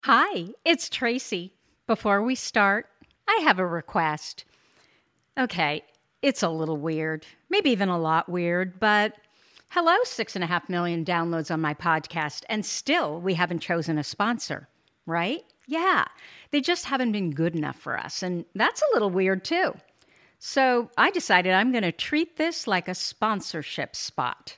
Hi, it's Tracy. Before we start, I have a request. Okay, it's a little weird, maybe even a lot weird, but hello, 6.5 million downloads on my podcast, and still we haven't chosen a sponsor, right? Yeah, they just haven't been good enough for us, and that's a little weird too. So I decided I'm going to treat this like a sponsorship spot.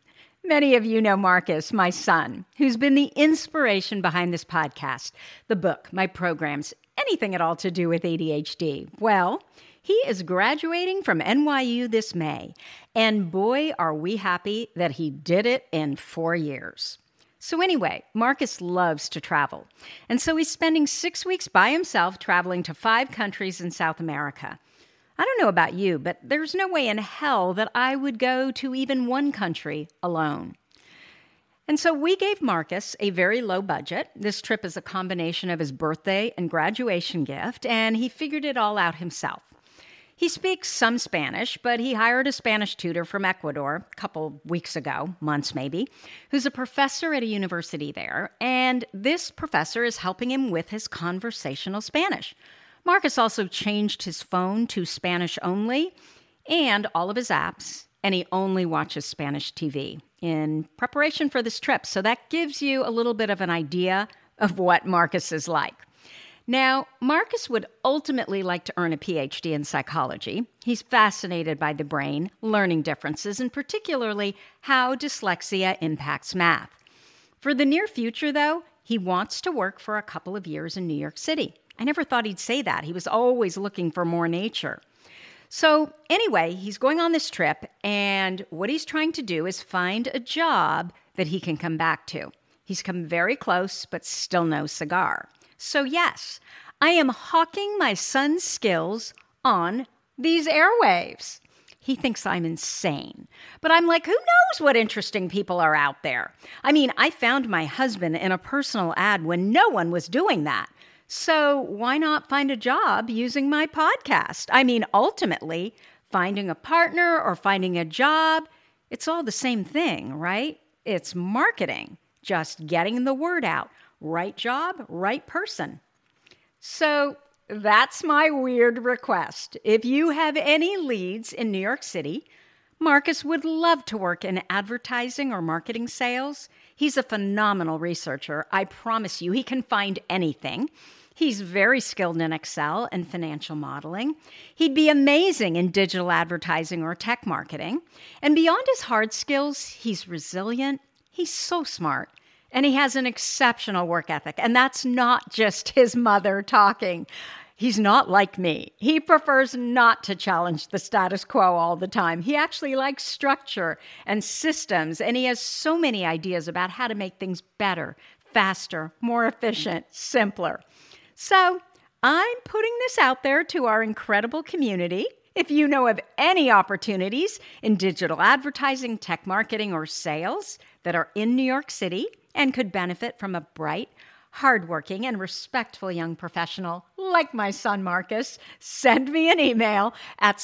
Many of you know Marcus, my son, who's been the inspiration behind this podcast, the book, my programs, anything at all to do with ADHD. Well, he is graduating from NYU this May, and boy, are we happy that he did it in 4 years. So anyway, Marcus loves to travel, and so he's spending 6 weeks by himself traveling to 5 countries in South America. I don't know about you, but there's no way in hell that I would go to even one country alone. And so we gave Marcus a very low budget. This trip is a combination of his birthday and graduation gift, and he figured it all out himself. He speaks some Spanish, but he hired a Spanish tutor from Ecuador a couple weeks ago, months maybe, who's a professor at a university there, and this professor is helping him with his conversational Spanish. Marcus also changed his phone to Spanish only and all of his apps, and he only watches Spanish TV in preparation for this trip. So that gives you a little bit of an idea of what Marcus is like. Now, Marcus would ultimately like to earn a PhD in psychology. He's fascinated by the brain, learning differences, and particularly how dyslexia impacts math. For the near future, though, he wants to work for a couple of years in New York City. I never thought he'd say that. He was always looking for more nature. So anyway, he's going on this trip, and what he's trying to do is find a job that he can come back to. He's come very close, but still no cigar. So yes, I am hawking my son's skills on these airwaves. He thinks I'm insane. But I'm like, who knows what interesting people are out there? I mean, I found my husband in a personal ad when no one was doing that. So why not find a job using my podcast? I mean, ultimately, finding a partner or finding a job, it's all the same thing, right? It's marketing, just getting the word out. Right job, right person. So that's my weird request. If you have any leads in New York City, Marcus would love to work in advertising or marketing sales. He's a phenomenal researcher. I promise you, he can find anything. He's very skilled in Excel and financial modeling. He'd be amazing in digital advertising or tech marketing. And beyond his hard skills, he's resilient. He's so smart. And he has an exceptional work ethic. And that's not just his mother talking. He's not like me. He prefers not to challenge the status quo all the time. He actually likes structure and systems. And he has so many ideas about how to make things better, faster, more efficient, simpler. So I'm putting this out there to our incredible community. If you know of any opportunities in digital advertising, tech marketing, or sales that are in New York City and could benefit from a bright, hardworking, and respectful young professional like my son Marcus, send me an email at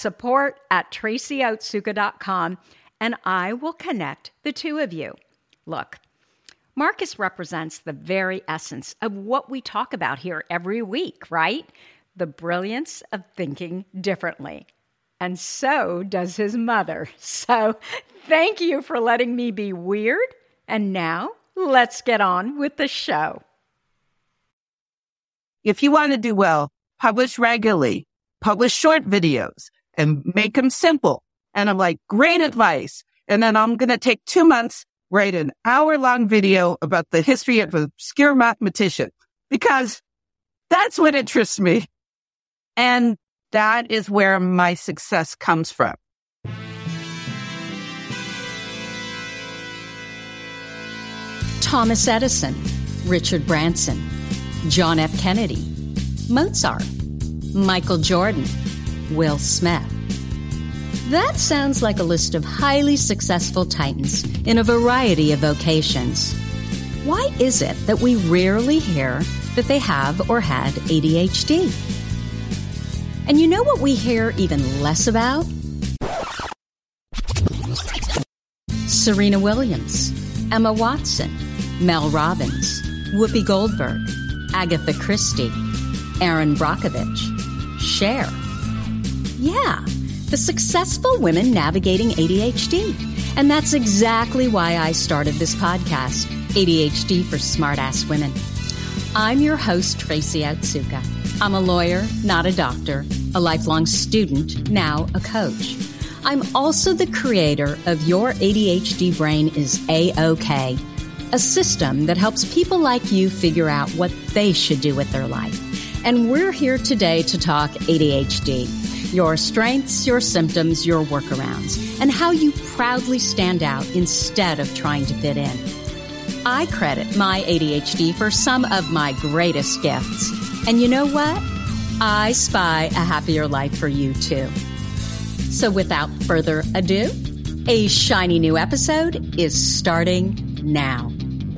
support@tracyotsuka.com and I will connect the two of you. Look, Marcus represents the very essence of what we talk about here every week, right? The brilliance of thinking differently. And so does his mother. So thank you for letting me be weird. And now let's get on with the show. If you want to do well, publish regularly, publish short videos and make them simple. And I'm like, great advice. And then I'm going to take 2 months, write an hour-long video about the history of an obscure mathematician, because that's what interests me. And that is where my success comes from. Thomas Edison, Richard Branson, John F. Kennedy, Mozart, Michael Jordan, Will Smith. That sounds like a list of highly successful titans in a variety of vocations. Why is it that we rarely hear that they have or had ADHD? And you know what we hear even less about? Serena Williams, Emma Watson, Mel Robbins, Whoopi Goldberg, Agatha Christie, Erin Brockovich, Cher. Yeah, the successful women navigating ADHD. And that's exactly why I started this podcast, ADHD for Smartass Women. I'm your host, Tracy Otsuka. I'm a lawyer, not a doctor, a lifelong student, now a coach. I'm also the creator of Your ADHD Brain is A-OK, a system that helps people like you figure out what they should do with their life. And we're here today to talk ADHD, your strengths, your symptoms, your workarounds, and how you proudly stand out instead of trying to fit in. I credit my ADHD for some of my greatest gifts. And you know what? I spy a happier life for you too. So without further ado, a shiny new episode is starting now.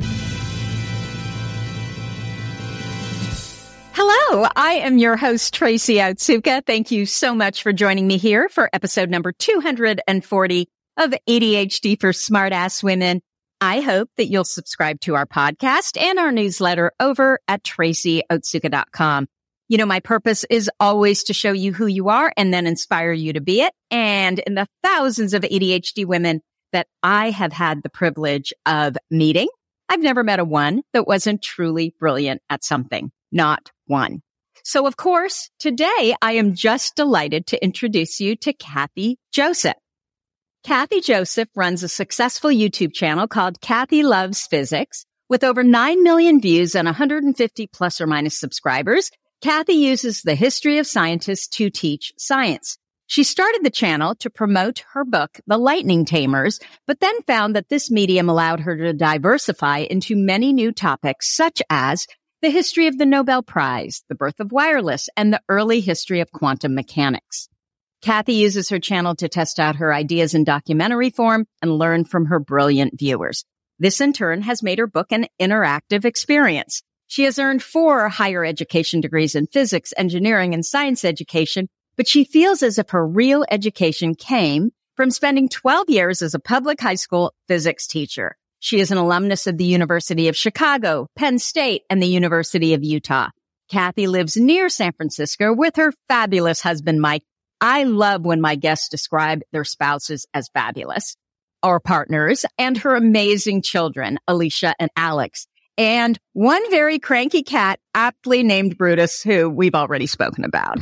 Hello, I am your host, Tracy Otsuka. Thank you so much for joining me here for episode number 240 of ADHD for Smartass Women. I hope that you'll subscribe to our podcast and our newsletter over at tracyotsuka.com. You know, my purpose is always to show you who you are and then inspire you to be it. And in the thousands of ADHD women that I have had the privilege of meeting, I've never met a one that wasn't truly brilliant at something. Not one. So, of course, today I am just delighted to introduce you to Kathy Joseph. Kathy Joseph runs a successful YouTube channel called Kathy Loves Physics. With over 9 million views and 150 plus or minus subscribers, Kathy uses the history of scientists to teach science. She started the channel to promote her book, The Lightning Tamers, but then found that this medium allowed her to diversify into many new topics, such as the history of the Nobel Prize, the birth of wireless, and the early history of quantum mechanics. Kathy uses her channel to test out her ideas in documentary form and learn from her brilliant viewers. This, in turn, has made her book an interactive experience. She has earned 4 higher education degrees in physics, engineering, and science education, but she feels as if her real education came from spending 12 years as a public high school physics teacher. She is an alumnus of the University of Chicago, Penn State, and the University of Utah. Kathy lives near San Francisco with her fabulous husband, Mike. I love when my guests describe their spouses as fabulous, or partners, and her amazing children, Alicia and Alex, and one very cranky cat aptly named Brutus, who we've already spoken about.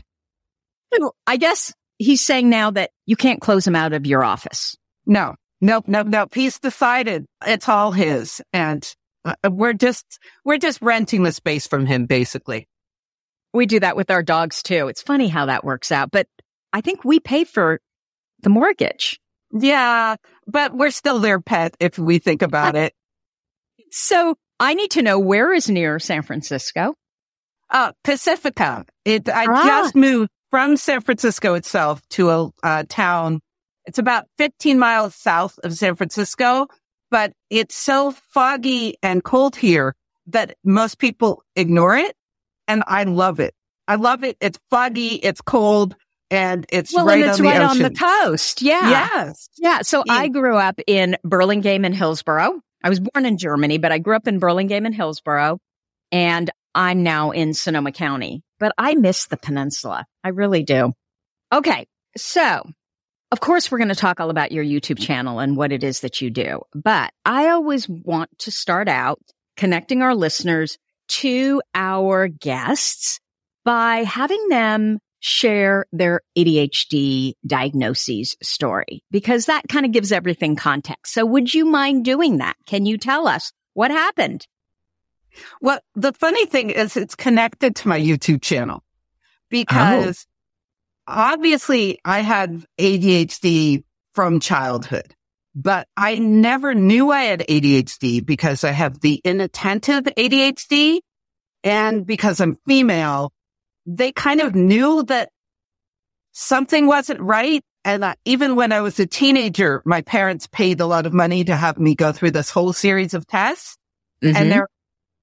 I guess he's saying now that you can't close him out of your office. No. He's decided it's all his. And we're just renting the space from him, basically. We do that with our dogs, too. It's funny how that works out. But I think we pay for the mortgage. Yeah, but we're still their pet if we think about it. So I need to know, where is near San Francisco? Pacifica. I just moved from San Francisco itself to a town. It's about 15 miles south of San Francisco, but it's so foggy and cold here that most people ignore it. And I love it. It's foggy, it's cold, and it's right on the ocean. Right on the coast. Yeah. Yes. Yeah. So I grew up in Burlingame and Hillsborough. I was born in Germany, but I grew up in Burlingame and Hillsborough, and I'm now in Sonoma County. But I miss the peninsula. I really do. Okay. So, of course, we're going to talk all about your YouTube channel and what it is that you do. But I always want to start out connecting our listeners to our guests by having them share their ADHD diagnoses story, because that kind of gives everything context. So would you mind doing that? Can you tell us what happened? Well, the funny thing is it's connected to my YouTube channel because obviously I had ADHD from childhood, but I never knew I had ADHD because I have the inattentive ADHD, and because I'm female, they kind of knew that something wasn't right. And even when I was a teenager, my parents paid a lot of money to have me go through this whole series of tests. Mm-hmm. And they're,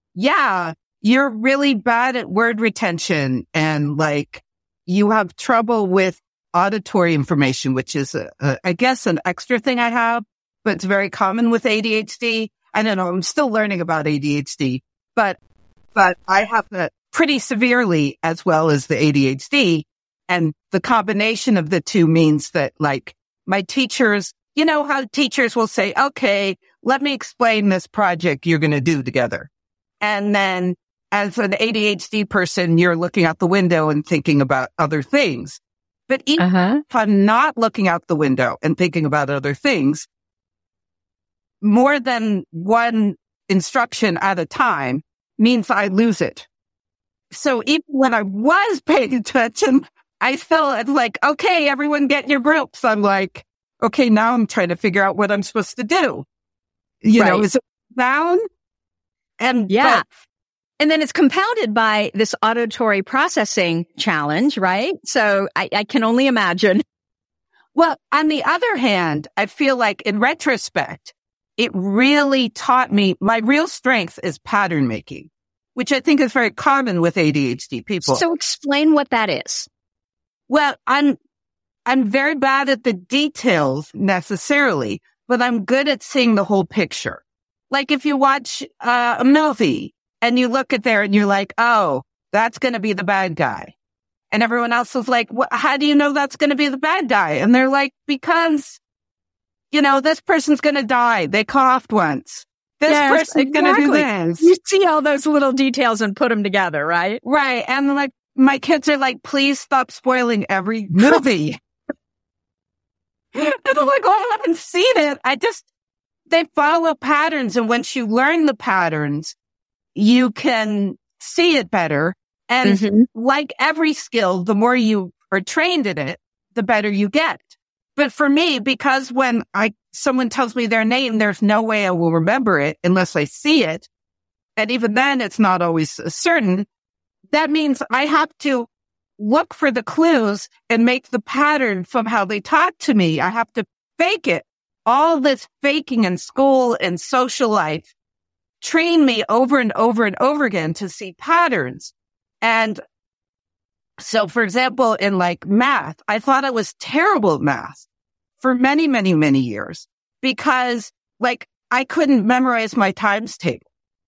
you're really bad at word retention. And you have trouble with auditory information, which is, I guess, an extra thing I have, but it's very common with ADHD. I don't know. I'm still learning about ADHD, but but I have that pretty severely as well as the ADHD. And the combination of the two means that like my teachers, you know how teachers will say, okay, let me explain this project you're going to do together. And then as an ADHD person, you're looking out the window and thinking about other things. But even if I'm not looking out the window and thinking about other things, more than one instruction at a time means I lose it. So even when I was paying attention, I felt like, okay, everyone get in your groups. I'm like, okay, now I'm trying to figure out what I'm supposed to do. You know, is it down? And yeah. And then it's compounded by this auditory processing challenge, right? So I can only imagine. Well, on the other hand, I feel like in retrospect, it really taught me my real strength is pattern making, which I think is very common with ADHD people. So explain what that is. Well, I'm very bad at the details necessarily, but I'm good at seeing the whole picture. Like if you watch a movie and you look at there and you're like, oh, that's going to be the bad guy. And everyone else is like, how do you know that's going to be the bad guy? And they're like, because, you know, this person's going to die. They coughed once. This person's going to do this. You see all those little details and put them together, right? Right. And like, my kids are like, please stop spoiling every movie. And I'm like, oh, I haven't seen it. They follow patterns. And once you learn the patterns, you can see it better. And like every skill, the more you are trained in it, the better you get. But for me, because when someone tells me their name, there's no way I will remember it unless I see it. And even then, it's not always certain. That means I have to look for the clues and make the pattern from how they talk to me. I have to fake it. All this faking in school and social life train me over and over and over again to see patterns. And so, for example, in like math, I thought I was terrible at math for many, many, many years because like I couldn't memorize my times table.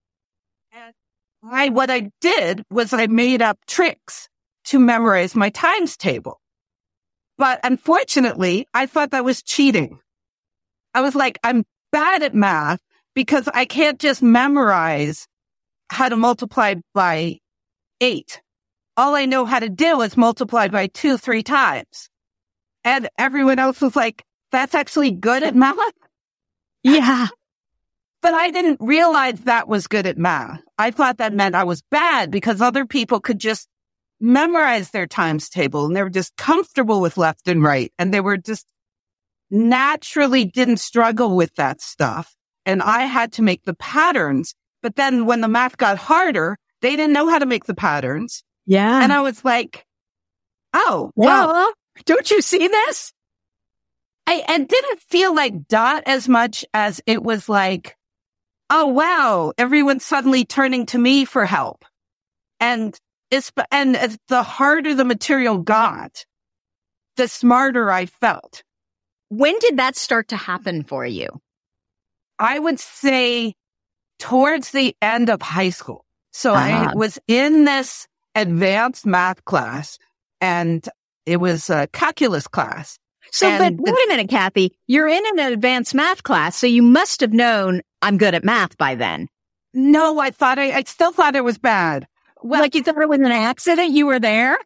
And what I did was I made up tricks to memorize my times table. But unfortunately, I thought that was cheating. I was like, I'm bad at math because I can't just memorize how to multiply by 8. All I know how to do is multiply by 2, 3 times. And everyone else was like, that's actually good at math? Yeah. But I didn't realize that was good at math. I thought that meant I was bad because other people could just memorize their times table and they were just comfortable with left and right. And they were just naturally didn't struggle with that stuff. And I had to make the patterns. But then when the math got harder, they didn't know how to make the patterns. Yeah. And I was like, oh, well, wow. Don't you see this? I didn't feel like dot as much as it was like, oh, wow, everyone's suddenly turning to me for help. And the harder the material got, the smarter I felt. When did that start to happen for you? I would say towards the end of high school. So I was in this advanced math class and it was a calculus class. So, but wait a minute, Kathy, you're in an advanced math class, so you must have known I'm good at math by then. No, I still thought it was bad. Well, like you thought it was an accident you were there?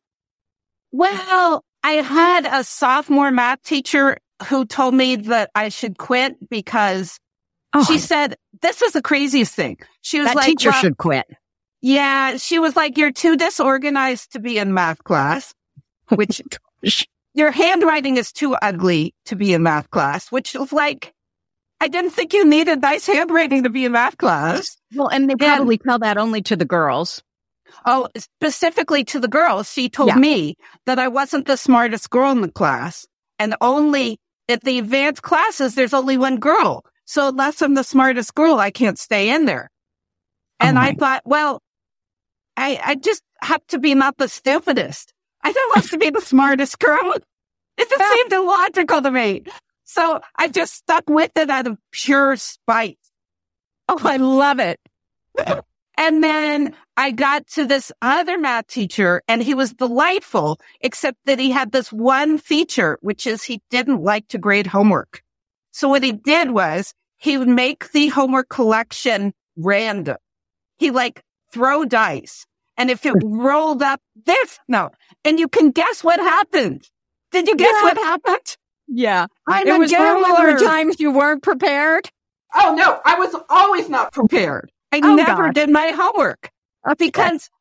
Well, I had a sophomore math teacher who told me that I should quit because she said, this was the craziest thing. She was that like, teacher should quit. Yeah, she was like, you're too disorganized to be in math class, which your handwriting is too ugly to be in math class, which was like, I didn't think you needed nice handwriting to be in math class. Well, and they probably tell that only to the girls. Oh, specifically to the girls. She told me that I wasn't the smartest girl in the class. And only at the advanced classes, there's only one girl. So unless I'm the smartest girl, I can't stay in there. And I thought, well, I just have to be not the stupidest. I don't want to be the smartest girl. It just seemed illogical to me. So I just stuck with it out of pure spite. Oh, I love it. And then I got to this other math teacher and he was delightful, except that he had this one feature, which is he didn't like to grade homework. So what he did was he would make the homework collection random. He throw dice. And if it rolled up and you can guess what happened. Did you guess what happened? Yeah. I'm it a was gambler. There were times you weren't prepared. Oh, no, I was always not prepared. I never did my homework because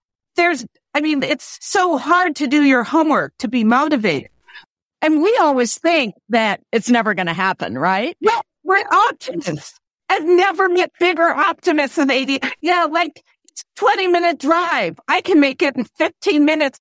it's so hard to do your homework, to be motivated. And we always think that it's never going to happen, right? Well, we're optimists. I've never met bigger optimists than 80. Yeah, it's a 20-minute drive. I can make it in 15 minutes.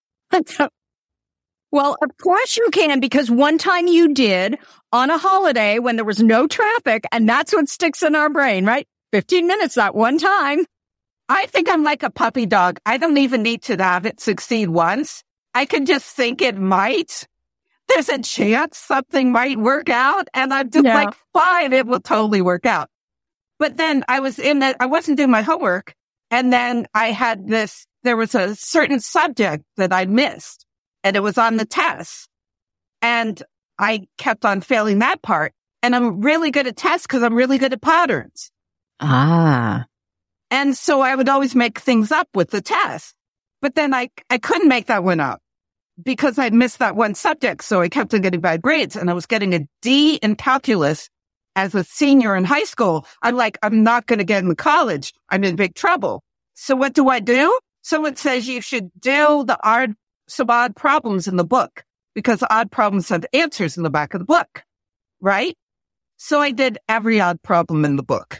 Well, of course you can, because one time you did on a holiday when there was no traffic, and that's what sticks in our brain, right? 15 minutes that one time. I think I'm like a puppy dog. I don't even need to have it succeed once. I can just think it might. There's a chance something might work out, and I'm just fine, it will totally work out. But then I wasn't doing my homework, and then there was a certain subject that I missed, and it was on the test. And I kept on failing that part. And I'm really good at tests because I'm really good at patterns. Ah. And so I would always make things up with the test. But then I couldn't make that one up because I'd missed that one subject. So I kept on getting bad grades, and I was getting a D in calculus as a senior in high school. I'm not going to get into college. I'm in big trouble. So what do I do? Someone says you should do some odd problems in the book because odd problems have answers in the back of the book, right? So I did every odd problem in the book.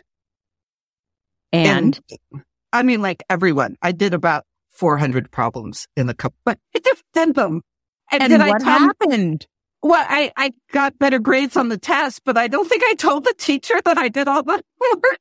And everyone. I did about 400 problems in the couple, but I just did them. And what happened? Well, I got better grades on the test, but I don't think I told the teacher that I did all the work.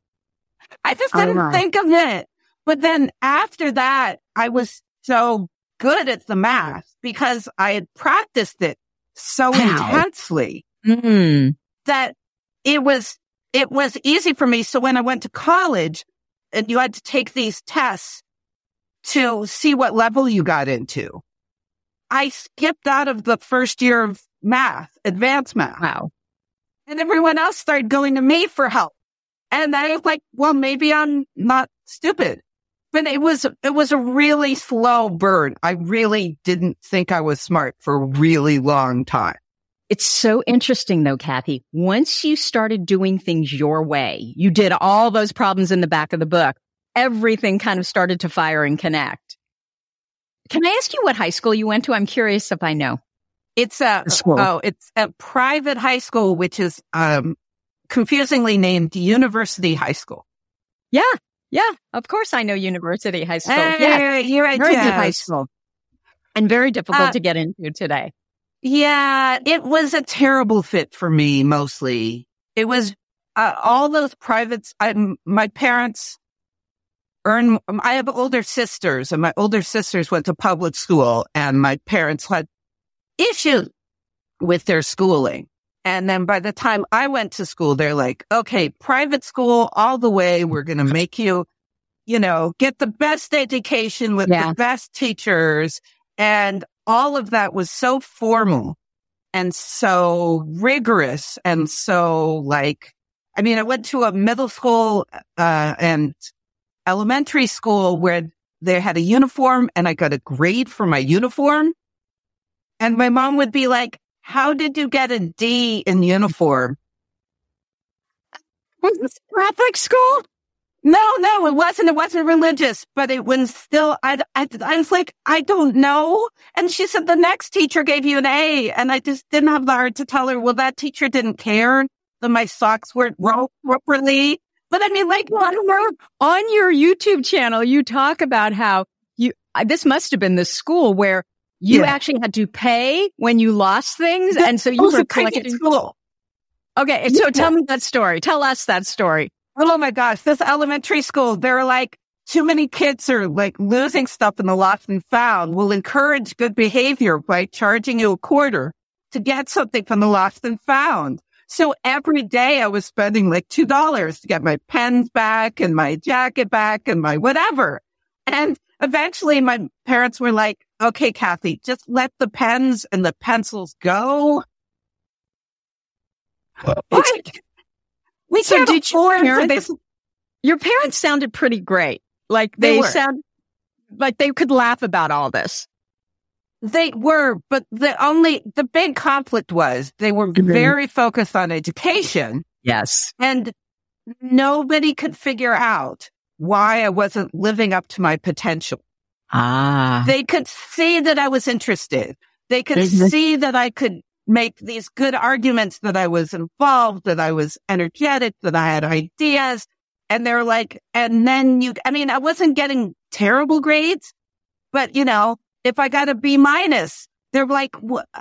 I just didn't think of it. But then after that, I was so good at the math because I had practiced it so intensely that it was easy for me. So when I went to college and you had to take these tests to see what level you got into, I skipped out of the first year of math, advanced math. Wow. And everyone else started going to me for help. And I was like, well, maybe I'm not stupid. But it was a really slow burn. I really didn't think I was smart for a really long time. It's so interesting, though, Kathy. Once you started doing things your way, you did all those problems in the back of the book, everything kind of started to fire and connect. Can I ask you what high school you went to? I'm curious if I know. It's a private high school, which is confusingly named University High School. Yeah, of course I know University High School. You're right. Very good high school. And very difficult to get into today. Yeah, it was a terrible fit for me, mostly. It was all those privates. My parents I have older sisters, and my older sisters went to public school, and my parents had issues with their schooling. And then by the time I went to school, they're like, okay, private school all the way. We're going to make you, get the best education with the best teachers. And all of that was so formal and so rigorous. And so I went to a middle school and elementary school where they had a uniform, and I got a grade for my uniform. And my mom would be like, how did you get a D in uniform? Was this Catholic school? No, it wasn't. It wasn't religious, but it was still, I was like, I don't know. And she said, the next teacher gave you an A. And I just didn't have the heart to tell her, well, that teacher didn't care that my socks weren't rolled properly. But on your YouTube channel, you talk about how this must have been the school where you actually had to pay when you lost things. And so you were collecting school. Okay. So tell me that story. Tell us that story. Oh my gosh. This elementary school, they're like, too many kids are losing stuff in the lost and found. We'll encourage good behavior by charging you $0.25 to get something from the lost and found. So every day I was spending like $2 to get my pens back and my jacket back and my whatever. And eventually my parents were like, okay, Kathy, just let the pens and the pencils go. Like, we So can't did your afford parents, this. your parents sounded pretty great. Like They they were. sound like they could laugh about all this. They were, but the big conflict was they were very focused on education, Yes. and nobody could figure out why I wasn't living up to my potential. Ah. They could see that I was interested. They could Mhm. see that I could make these good arguments, that I was involved, that I was energetic, that I had ideas. And they're like, and then I wasn't getting terrible grades, but if I got a B minus, they're like,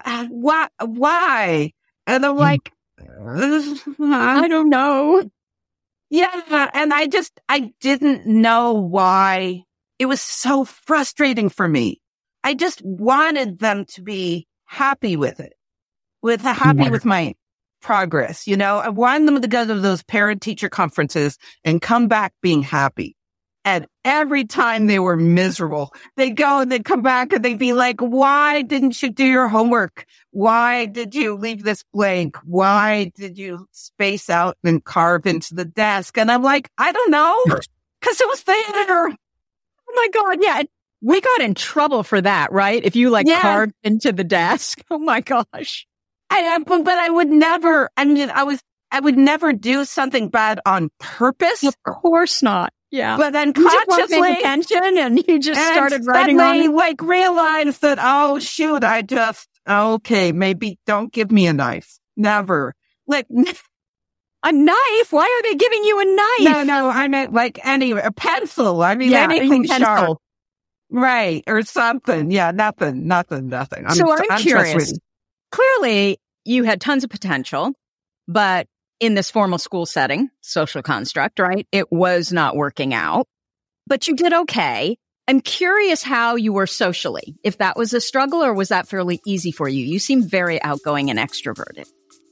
why? And I'm like, I don't know. yeah. And I didn't know why. It was so frustrating for me. I just wanted them to be happy with it, happy with my progress. I wanted them to go to those parent teacher conferences and come back being happy. And every time they were miserable, they'd go and they'd come back and they'd be like, why didn't you do your homework? Why did you leave this blank? Why did you space out and carve into the desk? And I'm like, I don't know, because it was there. Oh my God. Yeah. We got in trouble for that, right? If you Yeah. carved into the desk. Oh my gosh. But I would never, I would never do something bad on purpose. Of course not. Yeah. But then You just weren't paying consciously, attention and you just and started writing on suddenly, it. realized that, oh, shoot, okay, maybe don't give me a knife. Never. Like, A knife? Why are they giving you a knife? no, I meant a pencil. pencil. Anything sharp. Right. Or something. Yeah, nothing. So I'm curious. trustworthy. Clearly, you had tons of potential, but in this formal school setting, social construct, right? It was not working out, but you did okay. I'm curious how you were socially, if that was a struggle or was that fairly easy for you? You seem very outgoing and extroverted.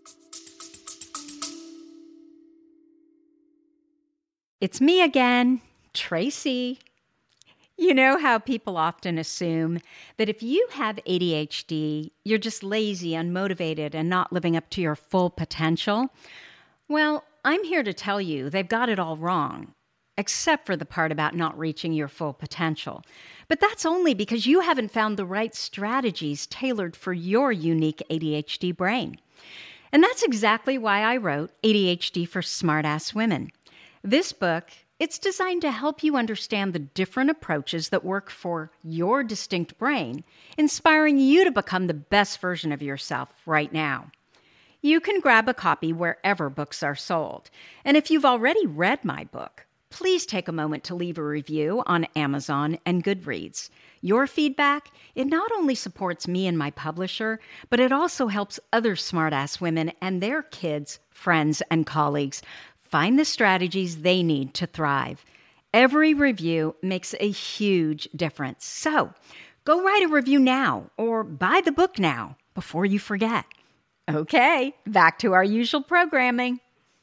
It's me again, Tracy. You know how people often assume that if you have ADHD, you're just lazy, unmotivated, and not living up to your full potential? Well, I'm here to tell you they've got it all wrong, except for the part about not reaching your full potential. But that's only because you haven't found the right strategies tailored for your unique ADHD brain. And that's exactly why I wrote ADHD for Smartass Women. This book, it's designed to help you understand the different approaches that work for your distinct brain, inspiring you to become the best version of yourself right now. You can grab a copy wherever books are sold. And if you've already read my book, please take a moment to leave a review on Amazon and Goodreads. Your feedback, it not only supports me and my publisher, but it also helps other smartass women and their kids, friends, and colleagues find the strategies they need to thrive. Every review makes a huge difference. So go write a review now or buy the book now before you forget. Okay, back to our usual programming.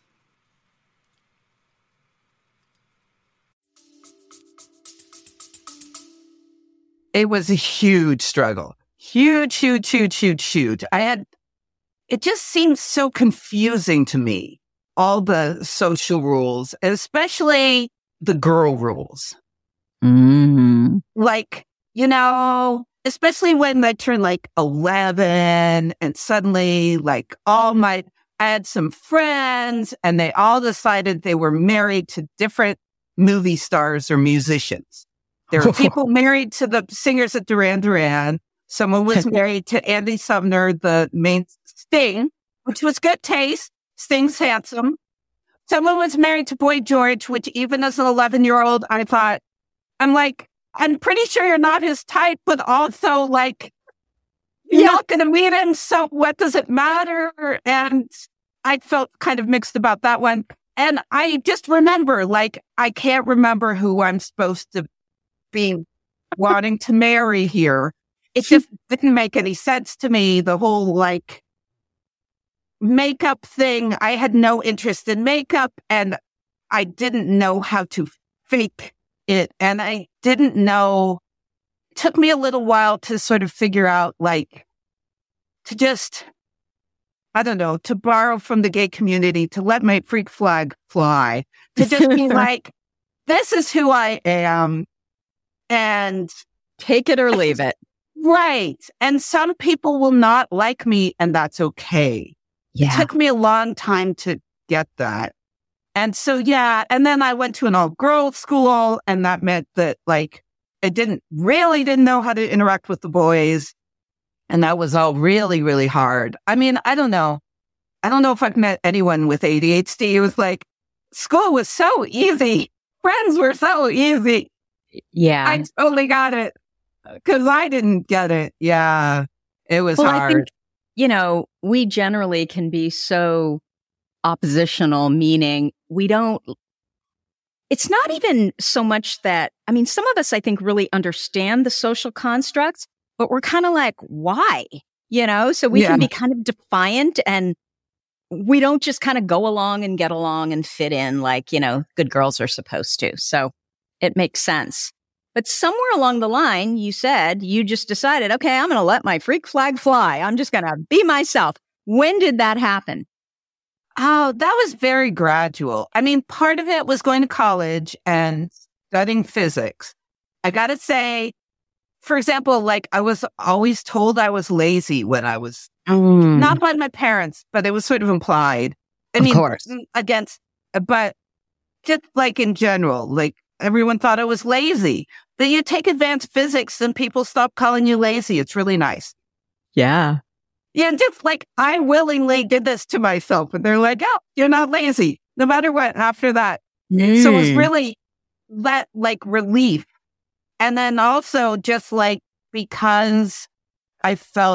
It was a huge struggle. Huge. It just seemed so confusing to me, all the social rules, especially the girl rules. Mm-hmm. Like, especially when I turned 11 and suddenly I had some friends and they all decided they were married to different movie stars or musicians. There were people married to the singers at Duran Duran. Someone was married to Andy Sumner, the main Sting, which was good taste. Sting's handsome. Someone was married to Boy George, which even as an 11-year-old, I thought, I'm pretty sure you're not his type, but also you're not going to meet him. So what does it matter? And I felt kind of mixed about that one. And I just remember, I can't remember who I'm supposed to be wanting to marry here. It just didn't make any sense to me. The whole makeup thing. I had no interest in makeup and I didn't know how to fake it. And I didn't know, it took me a little while to sort of figure out, like, to just, I don't know, to borrow from the gay community, to let my freak flag fly, to just be like, this is who I am. And take it or leave it. Right. And some people will not like me, and that's okay. Yeah. It took me a long time to get that. And so, yeah. And then I went to an all-girls school, and that meant that, like, I didn't know how to interact with the boys. And that was all really, really hard. I mean, I don't know. I don't know if I've met anyone with ADHD. It was like, school was so easy. Friends were so easy. Yeah. I totally got it. Because I didn't get it. Yeah. It was hard. I think, we generally can be so oppositional, meaning it's not even so much that, I mean, some of us, I think, really understand the social constructs, but we're kind of like, why? So we can be kind of defiant, and we don't just kind of go along and get along and fit in like, good girls are supposed to. So it makes sense. But somewhere along the line, you said you just decided, okay, I'm going to let my freak flag fly. I'm just going to be myself. When did that happen? Oh, that was very gradual. I mean, part of it was going to college and studying physics. I got to say, for example, like I was always told I was lazy when I was not by my parents, but it was sort of implied. I mean, but just like in general, like everyone thought I was lazy. But you take advanced physics and people stop calling you lazy. It's really nice. Yeah. Yeah, just like I willingly did this to myself. And they're like, oh, you're not lazy, no matter what, after that. So it was really that like relief. And then also just like because I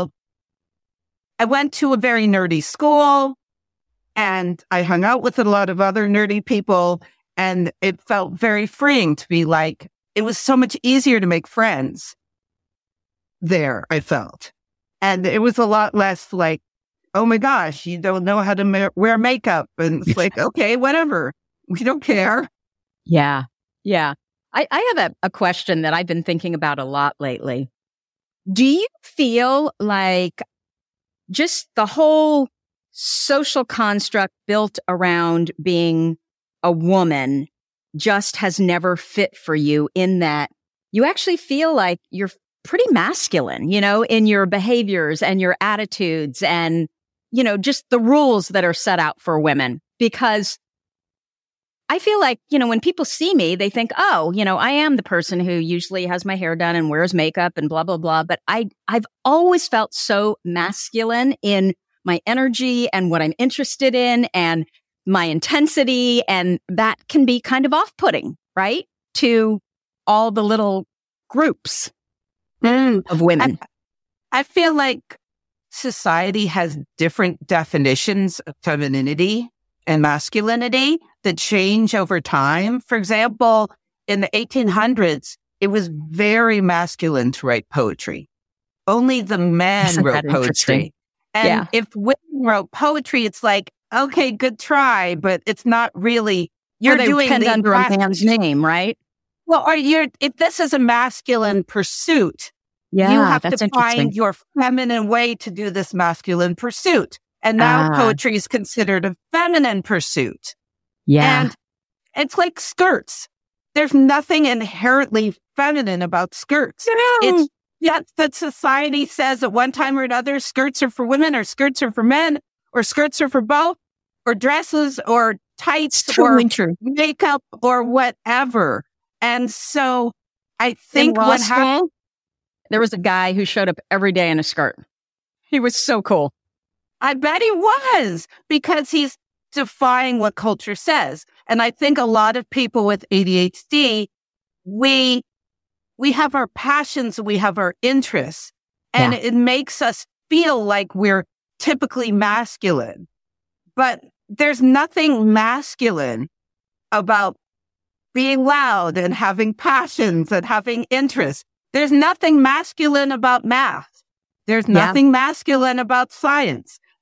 went to a very nerdy school and I hung out with a lot of other nerdy people. And it felt very freeing to be like, it was so much easier to make friends there, I felt. And it was a lot less like, oh my gosh, you don't know how to wear makeup. And it's like, okay, whatever. We don't care. Yeah. Yeah. I have a question that I've been thinking about a lot lately. Do you feel like just the whole social construct built around being a woman just has never fit for you, in that you actually feel like you're pretty masculine, in your behaviors and your attitudes and, just the rules that are set out for women? Because I feel like, when people see me, they think, oh, I am the person who usually has my hair done and wears makeup and blah, blah, blah. But I've always felt so masculine in my energy and what I'm interested in and my intensity. And that can be kind of off-putting, right? To all the little groups of women. I feel like society has different definitions of femininity and masculinity that change over time. For example, in the 1800s, it was very masculine to write poetry. Only the men wrote poetry. And if women wrote poetry, it's like, okay, good try, but it's not really, you're doing penned under a man's name, right? Well, if this is a masculine pursuit, you have to find your feminine way to do this masculine pursuit. And now poetry is considered a feminine pursuit. Yeah. And it's like skirts. There's nothing inherently feminine about skirts. It's that society says at one time or another, skirts are for women or skirts are for men or skirts are for both or dresses or tights or makeup or whatever. And so I think what happened, there was a guy who showed up every day in a skirt. He was so cool. I bet he was, because he's defying what culture says. And I think a lot of people with ADHD, we have our passions, we have our interests, and it makes us feel like we're typically masculine. But there's nothing masculine about being loud and having passions and having interests. There's nothing masculine about math. There's nothing masculine about science.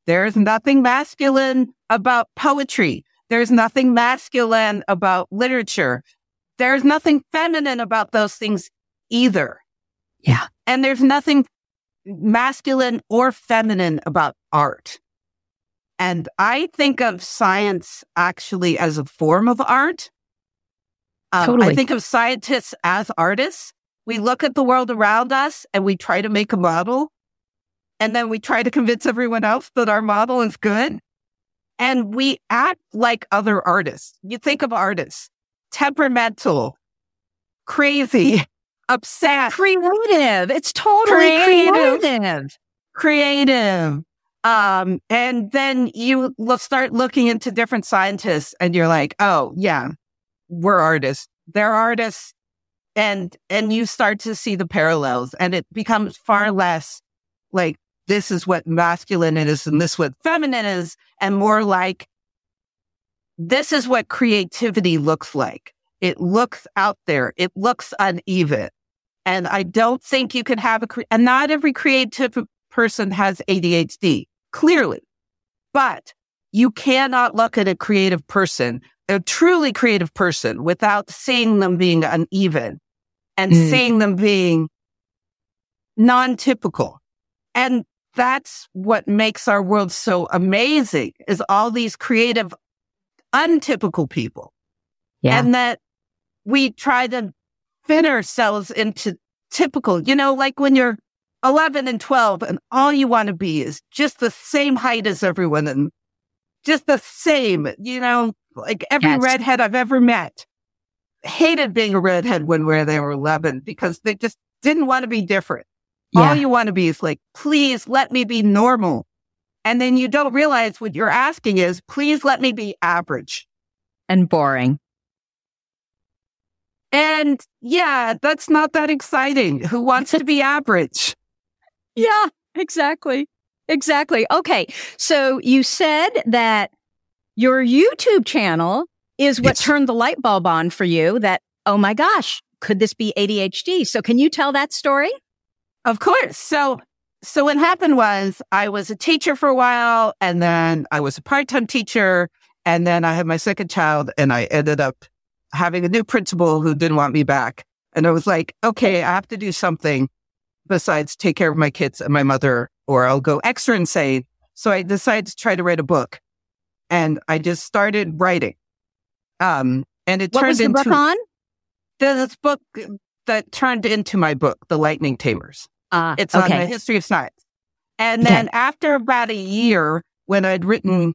There's nothing masculine about poetry. There's nothing masculine about literature. There's nothing feminine about those things either. Yeah. And there's nothing masculine or feminine about art. And I think of science actually as a form of art. Totally. I think of scientists as artists. We look at the world around us and we try to make a model. And then we try to convince everyone else that our model is good. And we act like other artists. You think of artists, temperamental, crazy, upset. Creative. It's totally creative. And then you will start looking into different scientists and you're like, oh yeah, we're artists. They're artists. And you start to see the parallels and it becomes far less like, this is what masculine is and this is what feminine is, and more like, this is what creativity looks like. It looks out there. It looks uneven. And I don't think you can have and not every creative person has ADHD, clearly. But you cannot look at a creative person, a truly creative person, without seeing them being uneven and seeing them being non-typical. And that's what makes our world so amazing, is all these creative, untypical people. Yeah. And that we try to fit ourselves into typical, like when you're 11 and 12 and all you want to be is just the same height as everyone and just the same, like every redhead I've ever met hated being a redhead when they were 11 because they just didn't want to be different. Yeah. All you want to be is like, please let me be normal. And then you don't realize what you're asking is, please let me be average. And boring. And yeah, that's not that exciting. Who wants to be average? Yeah, exactly. Exactly. Okay. So you said that your YouTube channel is what turned the light bulb on for you that, oh my gosh, could this be ADHD? So can you tell that story? Of course. So what happened was I was a teacher for a while and then I was a part-time teacher and then I had my second child and I ended up having a new principal who didn't want me back. And I was like, okay, I have to do something besides take care of my kids and my mother or I'll go extra insane. So I decided to try to write a book and I just started writing. And it what turned was the into book on? This book that turned into my book, The Lightning Tamers. It's on the history of science. And then after about a year, when I'd written,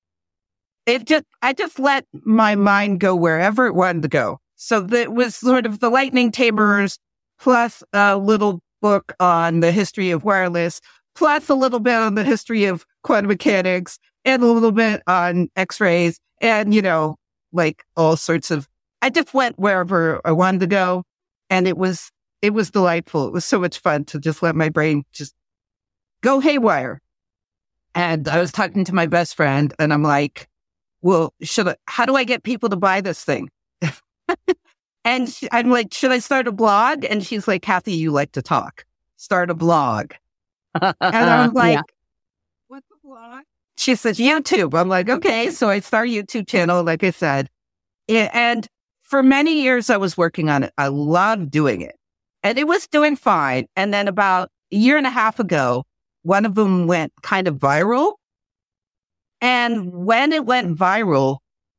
I just let my mind go wherever it wanted to go. So that was sort of The Lightning Tamers plus a little book on the history of wireless, plus a little bit on the history of quantum mechanics and a little bit on X-rays and, like all sorts of, I just went wherever I wanted to go. And it was delightful. It was so much fun to just let my brain just go haywire. And I was talking to my best friend and I'm like, well, how do I get people to buy this thing? And I'm like, should I start a blog? And she's like, Kathy, you like to talk. Start a blog. And I'm like, what's a blog? She says, YouTube. I'm like, okay. So I start a YouTube channel, like I said. And for many years I was working on it. I loved doing it. And it was doing fine. And then about a year and a half ago, one of them went kind of viral. And when it went viral,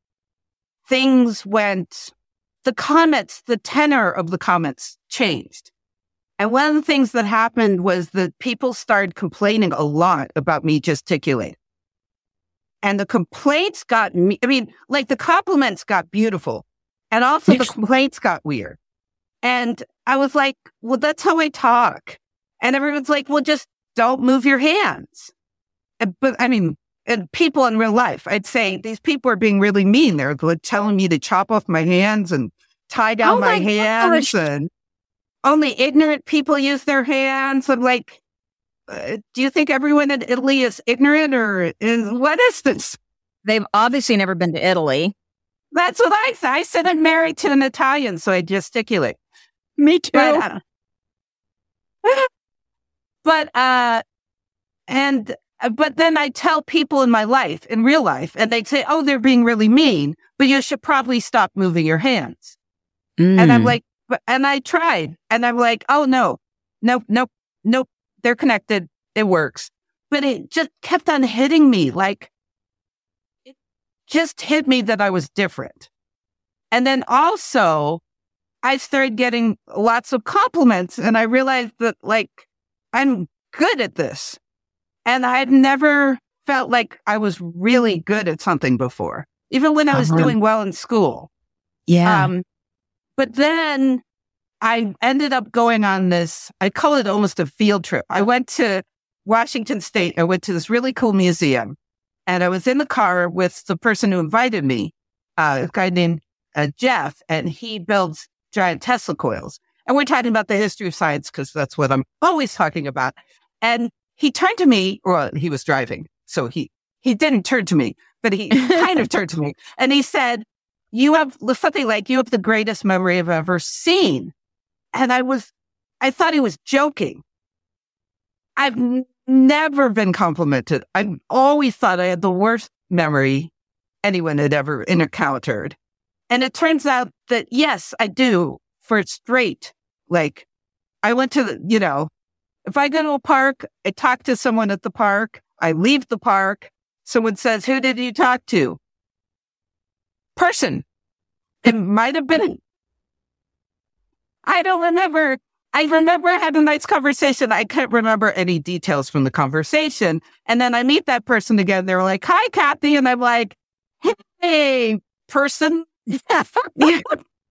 the tenor of the comments changed. And one of the things that happened was that people started complaining a lot about me gesticulating. And the complaints the compliments got beautiful. And also the complaints got weird. And I was like, well, that's how I talk. And everyone's like, well, just don't move your hands. And people in real life, I'd say these people are being really mean. They're like telling me to chop off my hands and tie down my hands. And only ignorant people use their hands. I'm like, do you think everyone in Italy is ignorant or what is this? They've obviously never been to Italy. That's what I said. I said I'm married to an Italian, so I gesticulate. Me too. And But then I tell people in my life, in real life, and they'd say, oh, they're being really mean, but you should probably stop moving your hands. And I'm like, and I tried, and I'm like, oh, nope, they're connected. It works. But it just kept on hitting me. Like, it just hit me that I was different. And then also, I started getting lots of compliments, and I realized that, like, I'm good at this. And I had never felt like I was really good at something before, even when I was doing well in school. Yeah. But then I ended up going on this, I call it almost a field trip. I went to Washington State. I went to this really cool museum, and I was in the car with the person who invited me, a guy named Jeff, and he builds giant Tesla coils. And we're talking about the history of science because that's what I'm always talking about. And he turned to me, or he was driving, so he didn't turn to me, but he kind of turned to me. And he said, you have something like, you have the greatest memory I've ever seen. And I thought he was joking. I've never been complimented. I've always thought I had the worst memory anyone had ever encountered. And it turns out that, yes, I do, for straight. Like, I went to if I go to a park, I talk to someone at the park, I leave the park, someone says, who did you talk to? Person. It might have been. I don't remember. I remember I had a nice conversation. I can't remember any details from the conversation. And then I meet that person again. They're like, hi, Kathy. And I'm like, hey, person. Totally.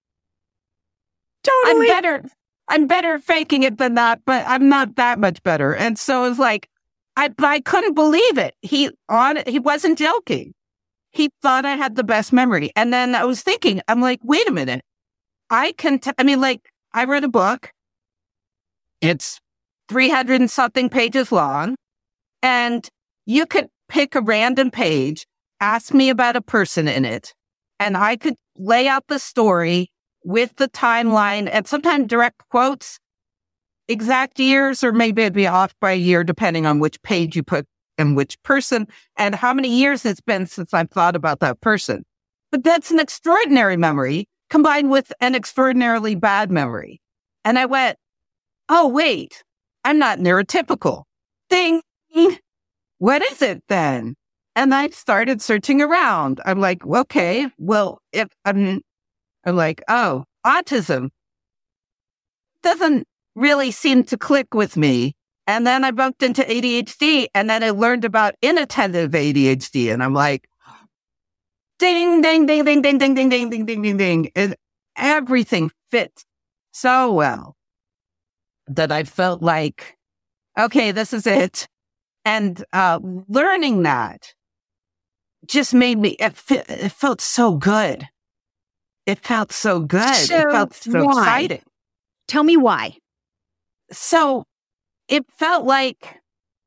I'm better faking it than that, but I'm not that much better. And so it's like, I couldn't believe it. He wasn't joking. He thought I had the best memory. And then I was thinking, I'm like, wait a minute. I read a book. It's 300 and something pages long. And you could pick a random page, ask me about a person in it, and I could lay out the story with the timeline and sometimes direct quotes, exact years, or maybe it'd be off by a year, depending on which page you put and which person and how many years it's been since I've thought about that person. But that's an extraordinary memory combined with an extraordinarily bad memory. And I went, oh, wait, I'm not neurotypical. Ding. What is it then? And I started searching around. I'm like, okay, well, if I'm like, oh, autism doesn't really seem to click with me. And then I bumped into ADHD, and then I learned about inattentive ADHD. And I'm like, ding, ding, ding, ding, ding, ding, ding, ding, ding, ding, ding, ding. And everything fits so well that I felt like, okay, this is it. And learning that just made me, it felt so good. It felt so good. So it felt so exciting. Tell me why. So it felt like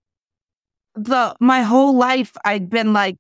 my whole life I'd been like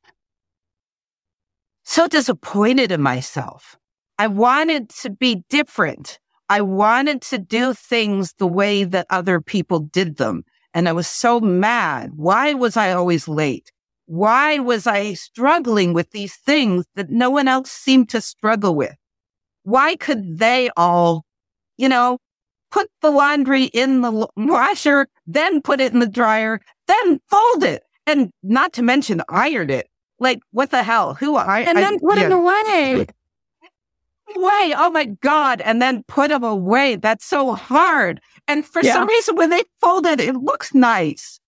so disappointed in myself. I wanted to be different. I wanted to do things the way that other people did them. And I was so mad. Why was I always late? Why was I struggling with these things that no one else seemed to struggle with? Why could they all, put the laundry in the washer, then put it in the dryer, then fold it, and not to mention iron it? Like, what the hell? And then put it away. Away. Oh my God. And then put them away. That's so hard. And for some reason, when they fold it, it looks nice.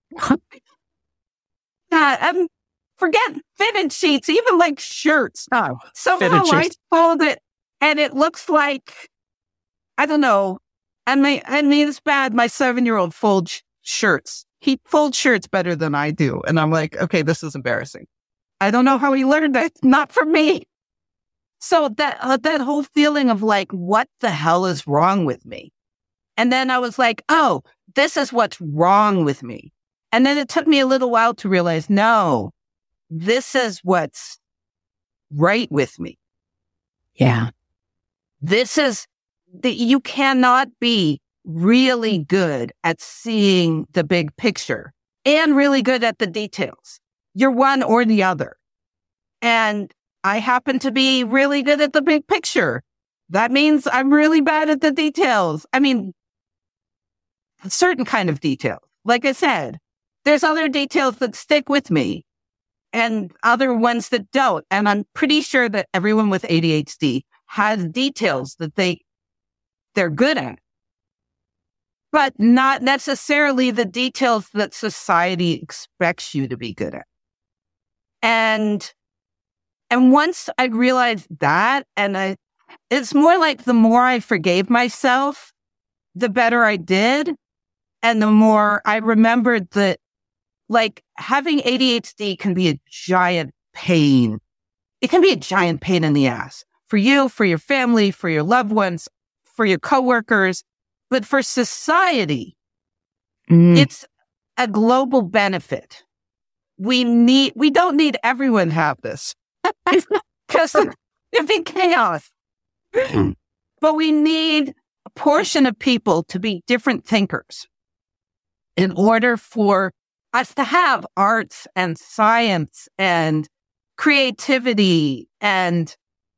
Forget fitted sheets, even like shirts. Oh, somehow I fold it and it looks like, I don't know. I mean, it's bad. My 7-year-old folds shirts. He folds shirts better than I do. And I'm like, okay, this is embarrassing. I don't know how he learned that. Not for me. So that whole feeling of like, what the hell is wrong with me? And then I was like, oh, this is what's wrong with me. And then it took me a little while to realize, no, this is what's right with me. Yeah. This is you cannot be really good at seeing the big picture and really good at the details. You're one or the other. And I happen to be really good at the big picture. That means I'm really bad at the details. I mean, certain kind of details. Like I said, there's other details that stick with me and other ones that don't. And I'm pretty sure that everyone with ADHD has details that they're good at, but not necessarily the details that society expects you to be good at. And once I realized that, it's more like the more I forgave myself, the better I did. And the more I remembered that, like, having ADHD can be a giant pain. It can be a giant pain in the ass for you, for your family, for your loved ones, for your coworkers. But for society, it's a global benefit. We don't need everyone to have this because it'd be chaos. But we need a portion of people to be different thinkers in order for us to have arts and science and creativity. And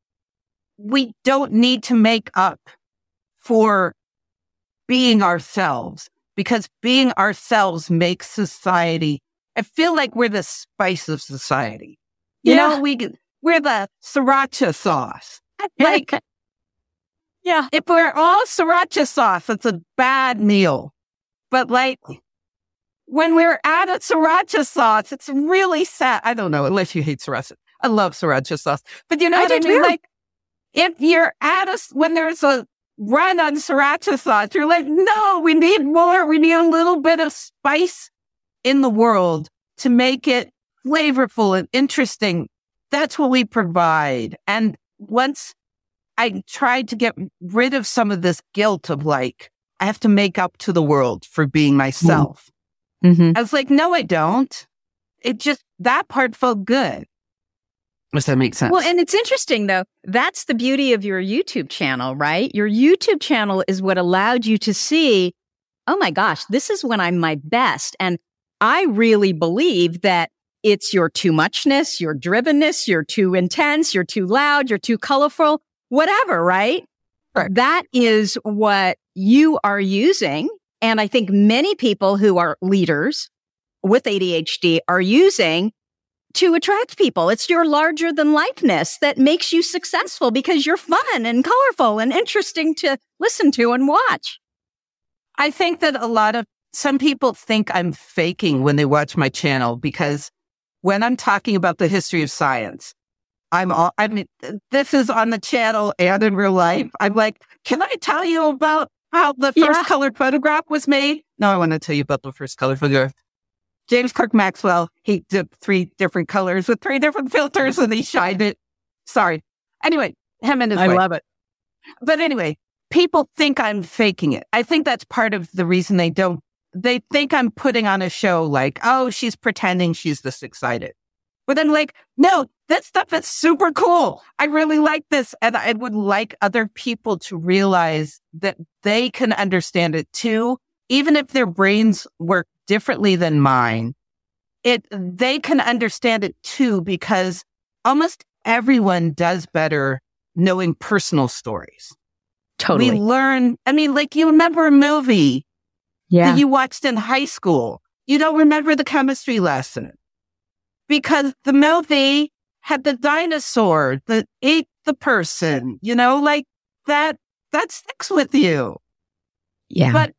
we don't need to make up for being ourselves, because being ourselves makes society. I feel like we're the spice of society. You know, we're the sriracha sauce. Like, yeah, if we're all sriracha sauce, it's a bad meal. But like, when we're out of sriracha sauce, it's really sad. I don't know, unless you hate sriracha. I love sriracha sauce. But you know what I mean? Too. Like, if you're when there's a run on sriracha sauce, you're like, no, we need more. We need a little bit of spice in the world to make it flavorful and interesting. That's what we provide. And once I tried to get rid of some of this guilt of like, I have to make up to the world for being myself. I was like, no, I don't. That part felt good. Does that make sense? Well, and it's interesting, though. That's the beauty of your YouTube channel, right? Your YouTube channel is what allowed you to see, oh my gosh, this is when I'm my best. And I really believe that it's your too muchness, your drivenness, you're too intense, you're too loud, you're too colorful, whatever, right? Right. That is what you are using. And I think many people who are leaders with ADHD are using to attract people. It's your larger than lifeness that makes you successful because you're fun and colorful and interesting to listen to and watch. I think that some people think I'm faking when they watch my channel, because when I'm talking about the history of science, this is on the channel and in real life. I'm like, can I tell you about how the first colored photograph was made? No, I want to tell you about the first colored photograph. James Clerk Maxwell, he did 3 different colors with 3 different filters and he shined it. Sorry. Anyway, him and his wife. I love it. But anyway, people think I'm faking it. I think that's part of the reason they think I'm putting on a show like, oh, she's pretending she's this excited. But I'm like, no, that stuff is super cool. I really like this. And I would like other people to realize that they can understand it too. Even if their brains work differently than mine, they can understand it too, because almost everyone does better knowing personal stories. Totally. We learn, like you remember a movie that you watched in high school. You don't remember the chemistry lesson because the movie had the dinosaur that ate the person, like that sticks with you. Yeah. But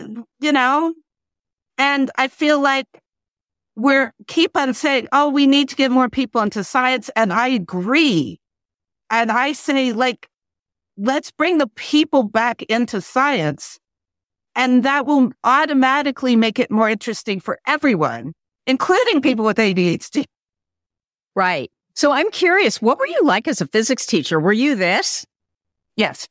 and I feel like keep on saying, oh, we need to get more people into science. And I agree. And I say, like, let's bring the people back into science. And that will automatically make it more interesting for everyone, including people with ADHD. Right. So I'm curious, what were you like as a physics teacher? Were you this? Yes.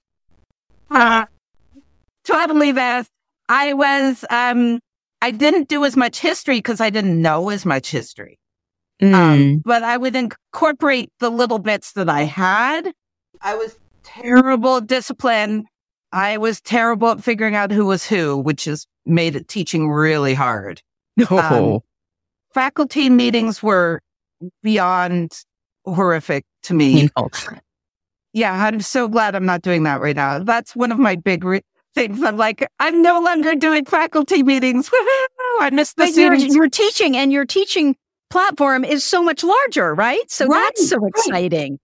Totally this. I was, I didn't do as much history because I didn't know as much history. But I would incorporate the little bits that I had. I was terrible at discipline. I was terrible at figuring out who was who, which has made teaching really hard. No. Faculty meetings were beyond horrific to me. Painful. Yeah, I'm so glad I'm not doing that right now. That's one of my big things. I'm like, I'm no longer doing faculty meetings. Woo-hoo! I miss the But you're, students. you're teaching, and your teaching platform is so much larger, right? So Right, that's so right. exciting.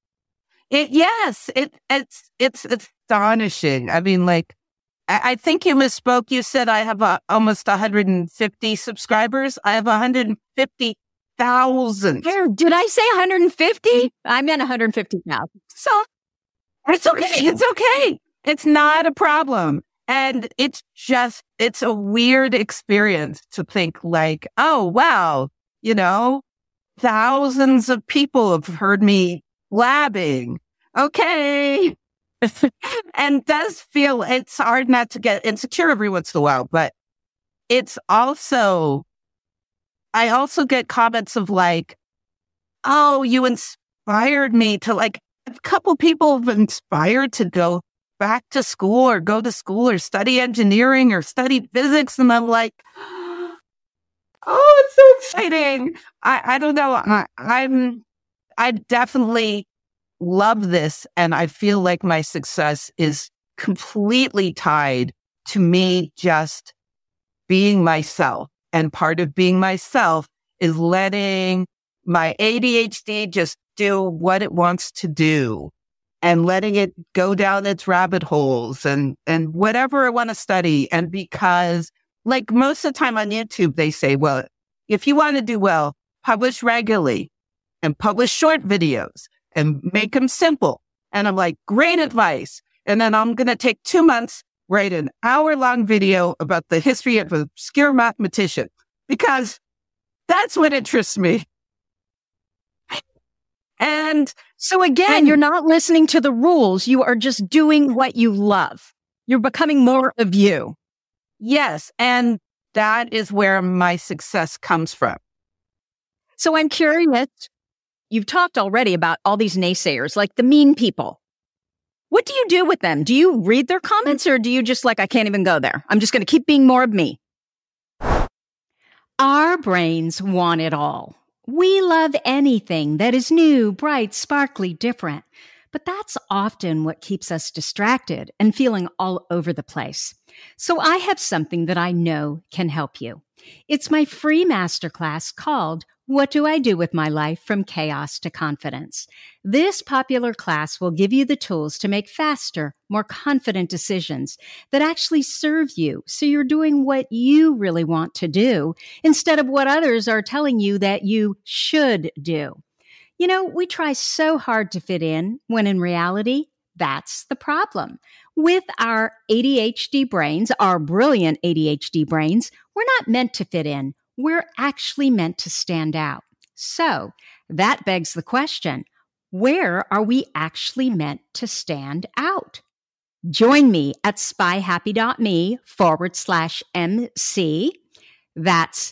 It's astonishing. I mean, like, I think you misspoke. You said I have almost 150 subscribers. I have 150,000. Did I say 150? I meant 150,000. So it's okay. It's okay. It's not a problem. And it's a weird experience to think like, oh, wow, thousands of people have heard me blabbing. Okay. And does feel it's hard not to get insecure every once in a while, but I also get comments of like, oh, you inspired me to like, a couple people have inspired to go back to school or go to school or study engineering or study physics. And I'm like, oh, it's so exciting. I don't know. I definitely love this. And I feel like my success is completely tied to me just being myself. And part of being myself is letting my ADHD just do what it wants to do and letting it go down its rabbit holes and whatever I want to study. And because like most of the time on YouTube, they say, well, if you want to do well, publish regularly and publish short videos and make them simple. And I'm like, great advice. And then I'm going to take 2 months, write an hour-long video about the history of an obscure mathematician, because that's what interests me. And so again, you're not listening to the rules. You are just doing what you love. You're becoming more of you. Yes. And that is where my success comes from. So I'm curious. You've talked already about all these naysayers, like the mean people. What do you do with them? Do you read their comments, or do you just like, I can't even go there? I'm just going to keep being more of me. Our brains want it all. We love anything that is new, bright, sparkly, different. But that's often what keeps us distracted and feeling all over the place. So I have something that I know can help you. It's my free masterclass called What Do I Do with My Life from Chaos to Confidence? This popular class will give you the tools to make faster, more confident decisions that actually serve you, so you're doing what you really want to do instead of what others are telling you that you should do. You know, we try so hard to fit in when in reality, that's the problem. With our ADHD brains, our brilliant ADHD brains, we're not meant to fit in. We're actually meant to stand out. So that begs the question, where are we actually meant to stand out? Join me at spyhappy.me/MC. That's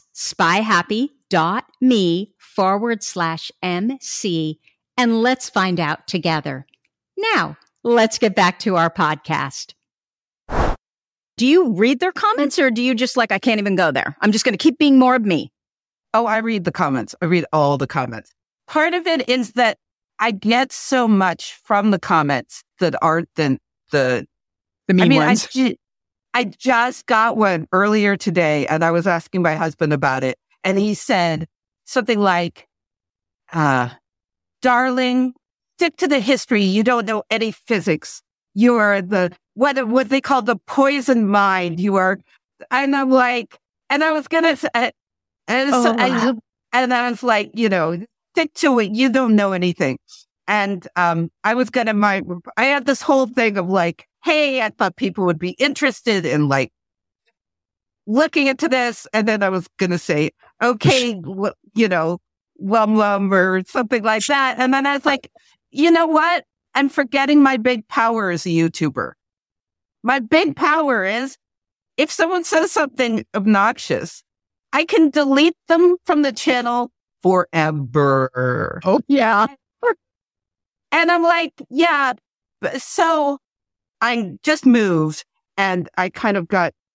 spyhappy.me/MC. And let's find out together. Now, let's get back to our podcast. Do you read their comments, or do you just like, I can't even go there? I'm just going to keep being more of me. Oh, I read the comments. I read all the comments. Part of it is that I get so much from the comments that aren't the mean ones. I just got one earlier today, and I was asking my husband about it, and he said something like, darling, stick to the history. You don't know any physics. You are what they call the poison mind. You are, and I'm like, and I was going to say, and I was like, stick to it. You don't know anything. And I had this whole thing of like, hey, I thought people would be interested in like looking into this. And then I was going to say, okay, lum or something like that. And then I was like, you know what? I'm forgetting my big power as a YouTuber. My big power is if someone says something obnoxious, I can delete them from the channel forever. Oh, yeah. And I'm like, yeah. So I just moved, and I kind of got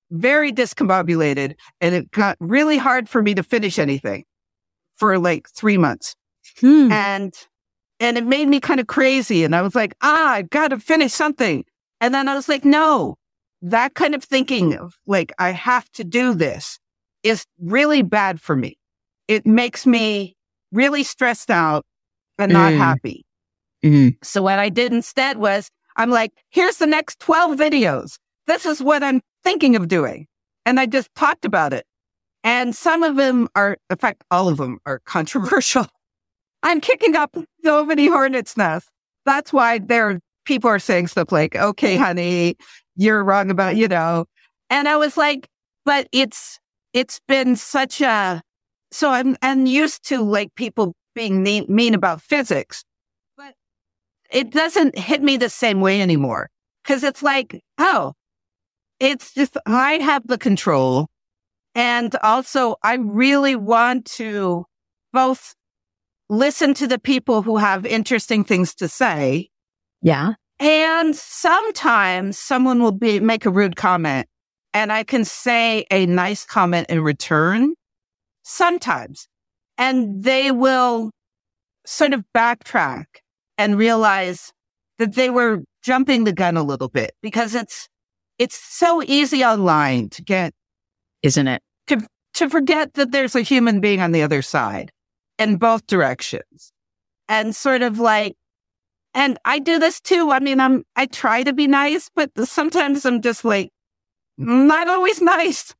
very discombobulated, and it got really hard for me to finish anything for like 3 months. And it made me kind of crazy. And I was like, I got to finish something. And then I was like, no, that kind of thinking of like, I have to do this is really bad for me. It makes me really stressed out and not happy. So what I did instead was, I'm like, here's the next 12 videos. This is what I'm thinking of doing. And I just talked about it. And some of them are, in fact, all of them are controversial. I'm kicking up so many hornets' nests. That's why people are saying stuff like, okay, honey, you're wrong about, And I was like, but it's been such a, so I'm used to like people being mean about physics, but it doesn't hit me the same way anymore. Cause it's like, oh, it's just, I have the control. And also I really want to both listen to the people who have interesting things to say. Yeah. And sometimes someone will make a rude comment and I can say a nice comment in return. Sometimes. And they will sort of backtrack and realize that they were jumping the gun a little bit, because it's so easy online to get, isn't it? To forget that there's a human being on the other side in both directions. And sort of like, and I do this too. I mean, I try to be nice, but sometimes I'm just like, not always nice.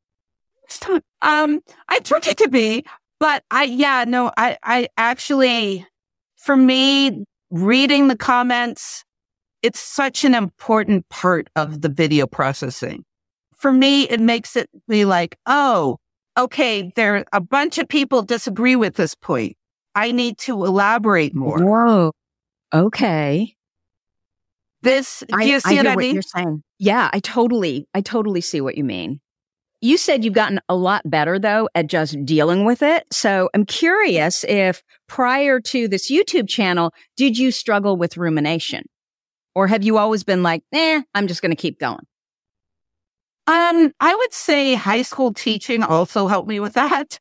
I try to be, but I actually, for me, reading the comments, it's such an important part of the video processing. For me, it makes it be like, oh, okay, there a bunch of people disagree with this point. I need to elaborate more. Whoa. Okay. Do you see what I mean? You're saying. Yeah, I totally see what you mean. You said you've gotten a lot better, though, at just dealing with it. So I'm curious if prior to this YouTube channel, did you struggle with rumination? Or have you always been like, I'm just going to keep going? I would say high school teaching also helped me with that.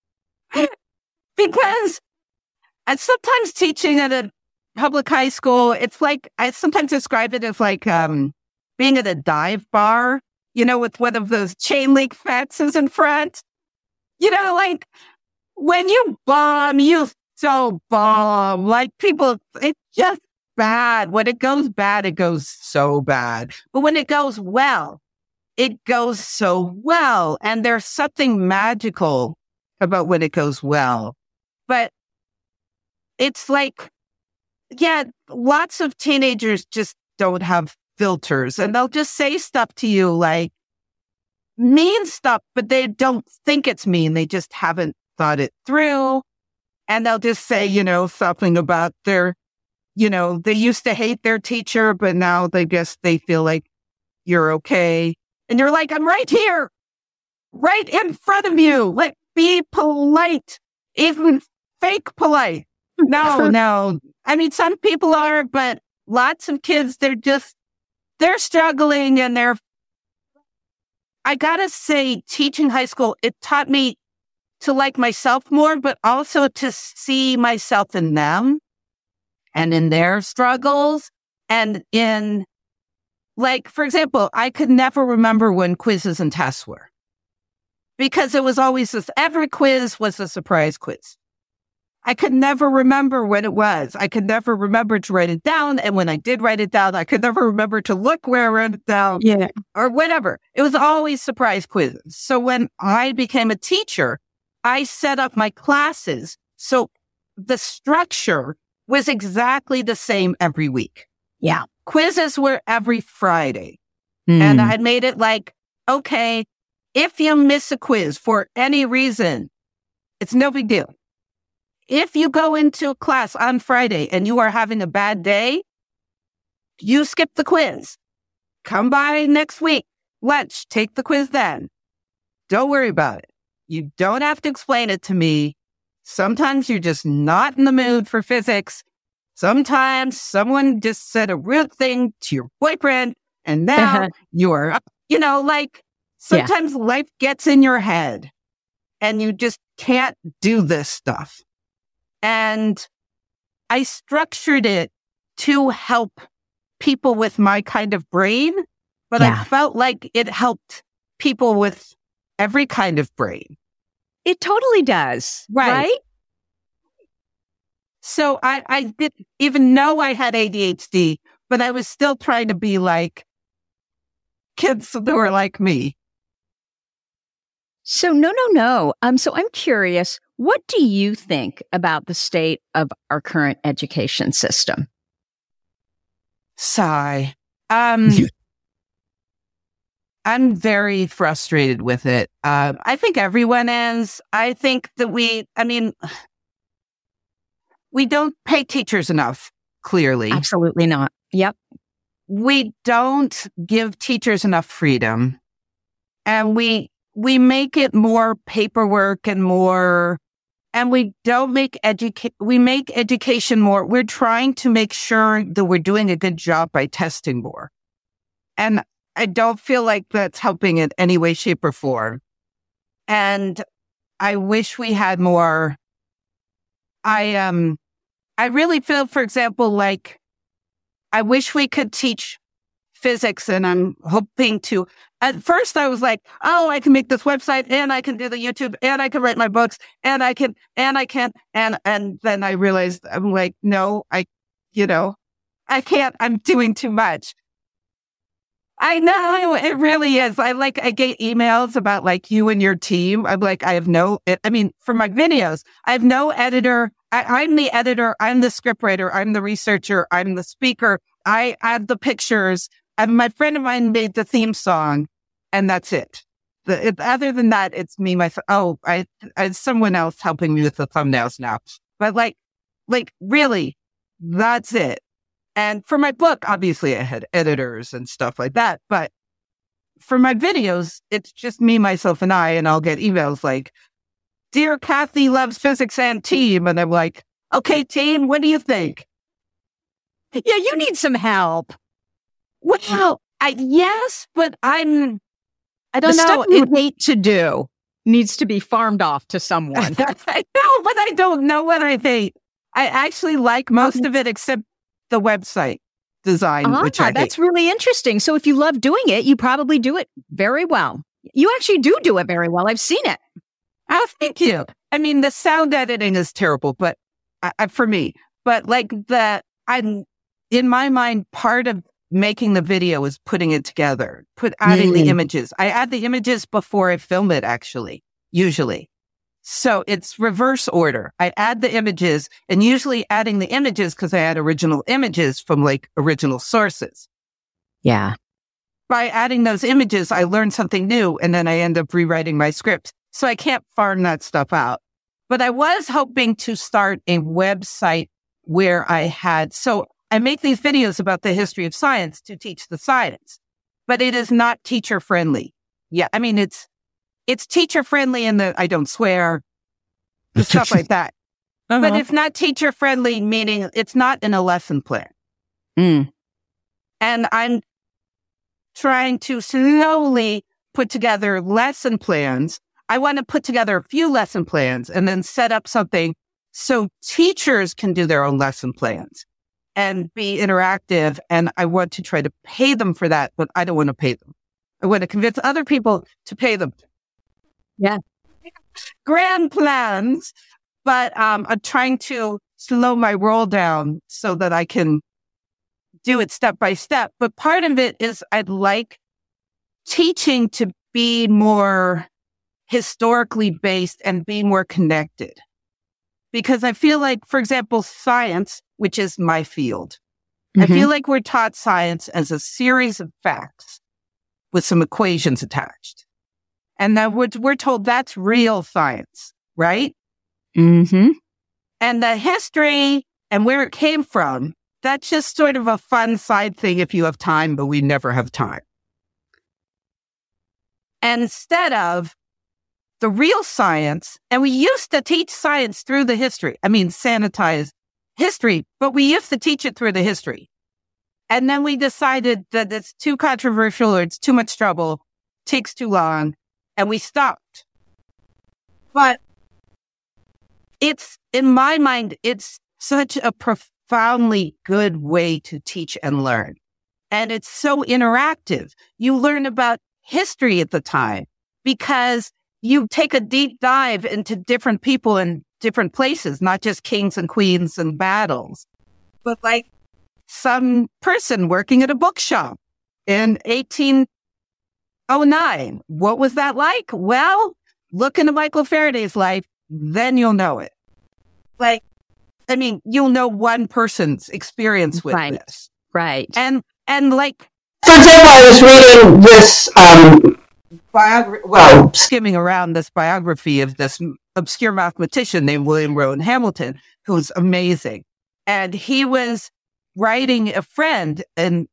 Because sometimes teaching at a public high school, it's like, I sometimes describe it as like being at a dive bar, with one of those chain link fences in front. Like when you bomb, you so bomb. Like people, it's just bad. When it goes bad, it goes so bad. But when it goes well, it goes so well. And there's something magical about when it goes well. But it's like, lots of teenagers just don't have filters, and they'll just say stuff to you like mean stuff, but they don't think it's mean. They just haven't thought it through. And they'll just say, something about their, they used to hate their teacher, but now they feel like you're okay. And you're like, I'm right here, right in front of you. Like, be polite, even fake polite. No. I mean, some people are, but lots of kids, they're struggling, and I gotta say, teaching high school, it taught me to like myself more, but also to see myself in them and in their struggles. And in, like, for example, I could never remember when quizzes and tests were, because it was always every quiz was a surprise quiz. I could never remember when it was. I could never remember to write it down. And when I did write it down, I could never remember to look where I wrote it down. Yeah. Or whatever. It was always surprise quizzes. So when I became a teacher, I set up my classes so the structure was exactly the same every week. Yeah. Quizzes were every Friday. And I had made it like, okay, if you miss a quiz for any reason, it's no big deal. If you go into a class on Friday and you are having a bad day, you skip the quiz. Come by next week, lunch, take the quiz then. Don't worry about it. You don't have to explain it to me. Sometimes you're just not in the mood for physics. Sometimes someone just said a rude thing to your boyfriend and now you're, Sometimes life gets in your head and you just can't do this stuff. And I structured it to help people with my kind of brain, but I felt like it helped people with every kind of brain. It totally does. Right? So I didn't even know I had ADHD, but I was still trying to be like kids who were like me. So no. So I'm curious, what do you think about the state of our current education system? Sigh. I'm very frustrated with it. I think everyone is. I think that we don't pay teachers enough, clearly. Absolutely not. Yep. We don't give teachers enough freedom. And we make it more paperwork and we don't make we make education more. We're trying to make sure that we're doing a good job by testing more. And I don't feel like that's helping in any way, shape, or form. And I wish we had more. I really feel, for example, like I wish we could teach physics, and I'm hoping to. At first, I was like, "Oh, I can make this website, and I can do the YouTube, and I can write my books, and I can, and then I realized I'm like, no, I can't. I'm doing too much." I know it really is. I get emails about like you and your team. I'm like, for my videos, I have no editor. I'm the editor. I'm the scriptwriter. I'm the researcher. I'm the speaker. I add the pictures. And my friend of mine made the theme song, and that's it. Other than that, it's me, myself. Oh, I someone else helping me with the thumbnails now. But like really, that's it. And for my book, obviously I had editors and stuff like that. But for my videos, it's just me, myself, and I, and I'll get emails like, "Dear Kathy loves physics and team." And I'm like, "Okay, team, what do you think?" Yeah, you need some help. Well, yes, but I don't know. Stuff you hate to do needs to be farmed off to someone. I know, but I don't know what I hate. I actually like most of it except the website design, which I that's hate. really interesting. So if you love doing it, you probably do it very well. You actually do it very well. I've seen it. Oh, thank you. I mean, the sound editing is terrible, but for me, but like in my mind, part of making the video is putting it together, adding the images. I add the images before I film it, actually, usually. So it's reverse order. I add the images, and usually adding the images because I add original images from like original sources. Yeah. By adding those images, I learn something new, and then I end up rewriting my script. So I can't farm that stuff out. But I was hoping to start a website where I make these videos about the history of science to teach the science, but it is not teacher friendly. Yeah. I mean, it's teacher friendly in that I don't swear, stuff like that. But it's not teacher friendly, meaning it's not in a lesson plan. And I'm trying to slowly put together lesson plans. I want to put together a few lesson plans and then set up something so teachers can do their own lesson plans and be interactive. And I want to try to pay them for that, but I don't want to pay them. I want to convince other people to pay them. Yeah. Grand plans, but I'm trying to slow my roll down so that I can do it step by step. But part of it is I'd like teaching to be more historically based and be more connected. Because I feel like, for example, science, which is my field, I feel like we're taught science as a series of facts with some equations attached. And that we're told that's real science, right? Mm-hmm. And the history and where it came from, that's just sort of a fun side thing if you have time, but we never have time. And instead of the real science, and we used to teach science through the history. I mean, sanitize history, but we used to teach it through the history. And then we decided that it's too controversial or it's too much trouble. takes too long, and we stopped. But it's, in my mind, it's such a profoundly good way to teach and learn. And it's so interactive. You learn about history at the time because you take a deep dive into different people in different places, not just kings and queens and battles, but like some person working at a bookshop in 1809. What was that like? Well, look into Michael Faraday's life, then you'll know it. Like, I mean, you'll know one person's experience with this. Right. And like, for example, I was reading this skimming around this biography of this obscure mathematician named William Rowan Hamilton, who's amazing. And he was writing a friend in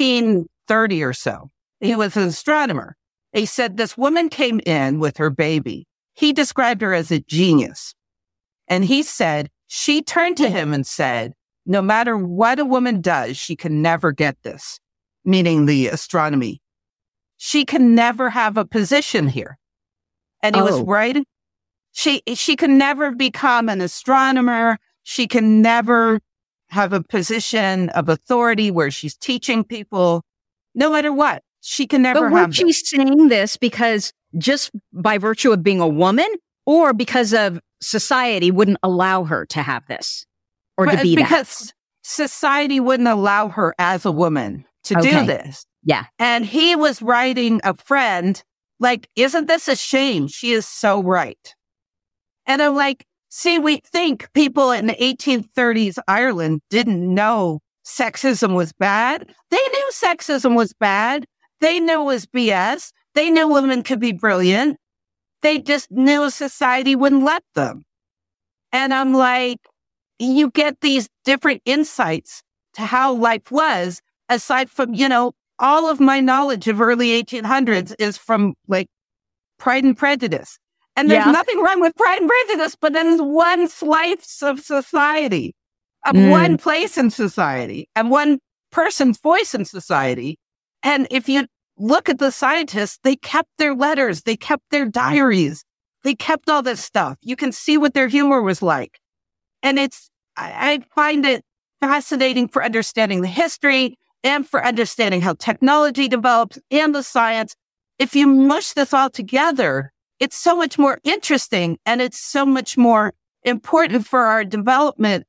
1830 or so. He was an astronomer. He said this woman came in with her baby. He described her as a genius. And he said, she turned to him and said, no matter what a woman does, she can never get this, meaning the astronomy. She can never have a position here. And he was right. She can never become an astronomer. She can never have a position of authority where she's teaching people, no matter what. She can never have. But was she saying this because just by virtue of being a woman, or because of society wouldn't allow her to have this or to be that? Because society wouldn't allow her as a woman to do this. Yeah. And he was writing a friend, like, isn't this a shame? She is so right. And I'm like, see, we think people in the 1830s Ireland didn't know sexism was bad. They knew sexism was bad. They knew it was BS. They knew women could be brilliant. They just knew society wouldn't let them. And I'm like, you get these different insights to how life was, aside from, all of my knowledge of early 1800s is from like Pride and Prejudice. And there's nothing wrong with Pride and Prejudice, but then one slice of society, of one place in society, and one person's voice in society. And if you look at the scientists, they kept their letters, they kept their diaries, they kept all this stuff. You can see what their humor was like. And I find it fascinating for understanding the history and for understanding how technology develops and the science. If you mush this all together, it's so much more interesting and it's so much more important for our development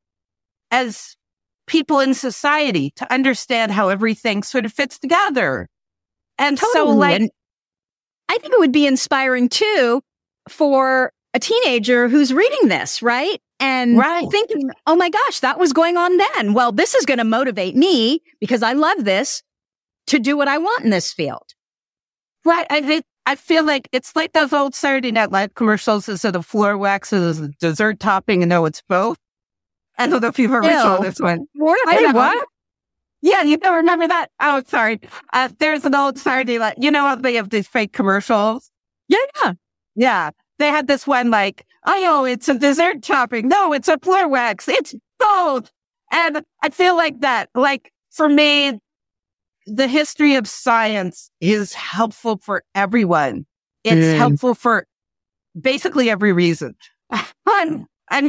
as people in society to understand how everything sort of fits together. And totally. And I think it would be inspiring too for a teenager who's reading this, right? And thinking, oh my gosh, that was going on then. Well, this is going to motivate me because I love this to do what I want in this field. Right. I feel like it's like those old Saturday Night Live commercials. Instead of floor wax, is a dessert topping, and no, it's both. I don't know if you've ever saw this one. What? Yeah, you don't remember that? Oh, sorry. There's an old Saturday Night. You know how they have these fake commercials? Yeah. They had this one like, oh, it's a dessert topping. No, it's a floor wax. It's both. And I feel like that. Like, for me, the history of science is helpful for everyone. It's helpful for basically every reason. I'm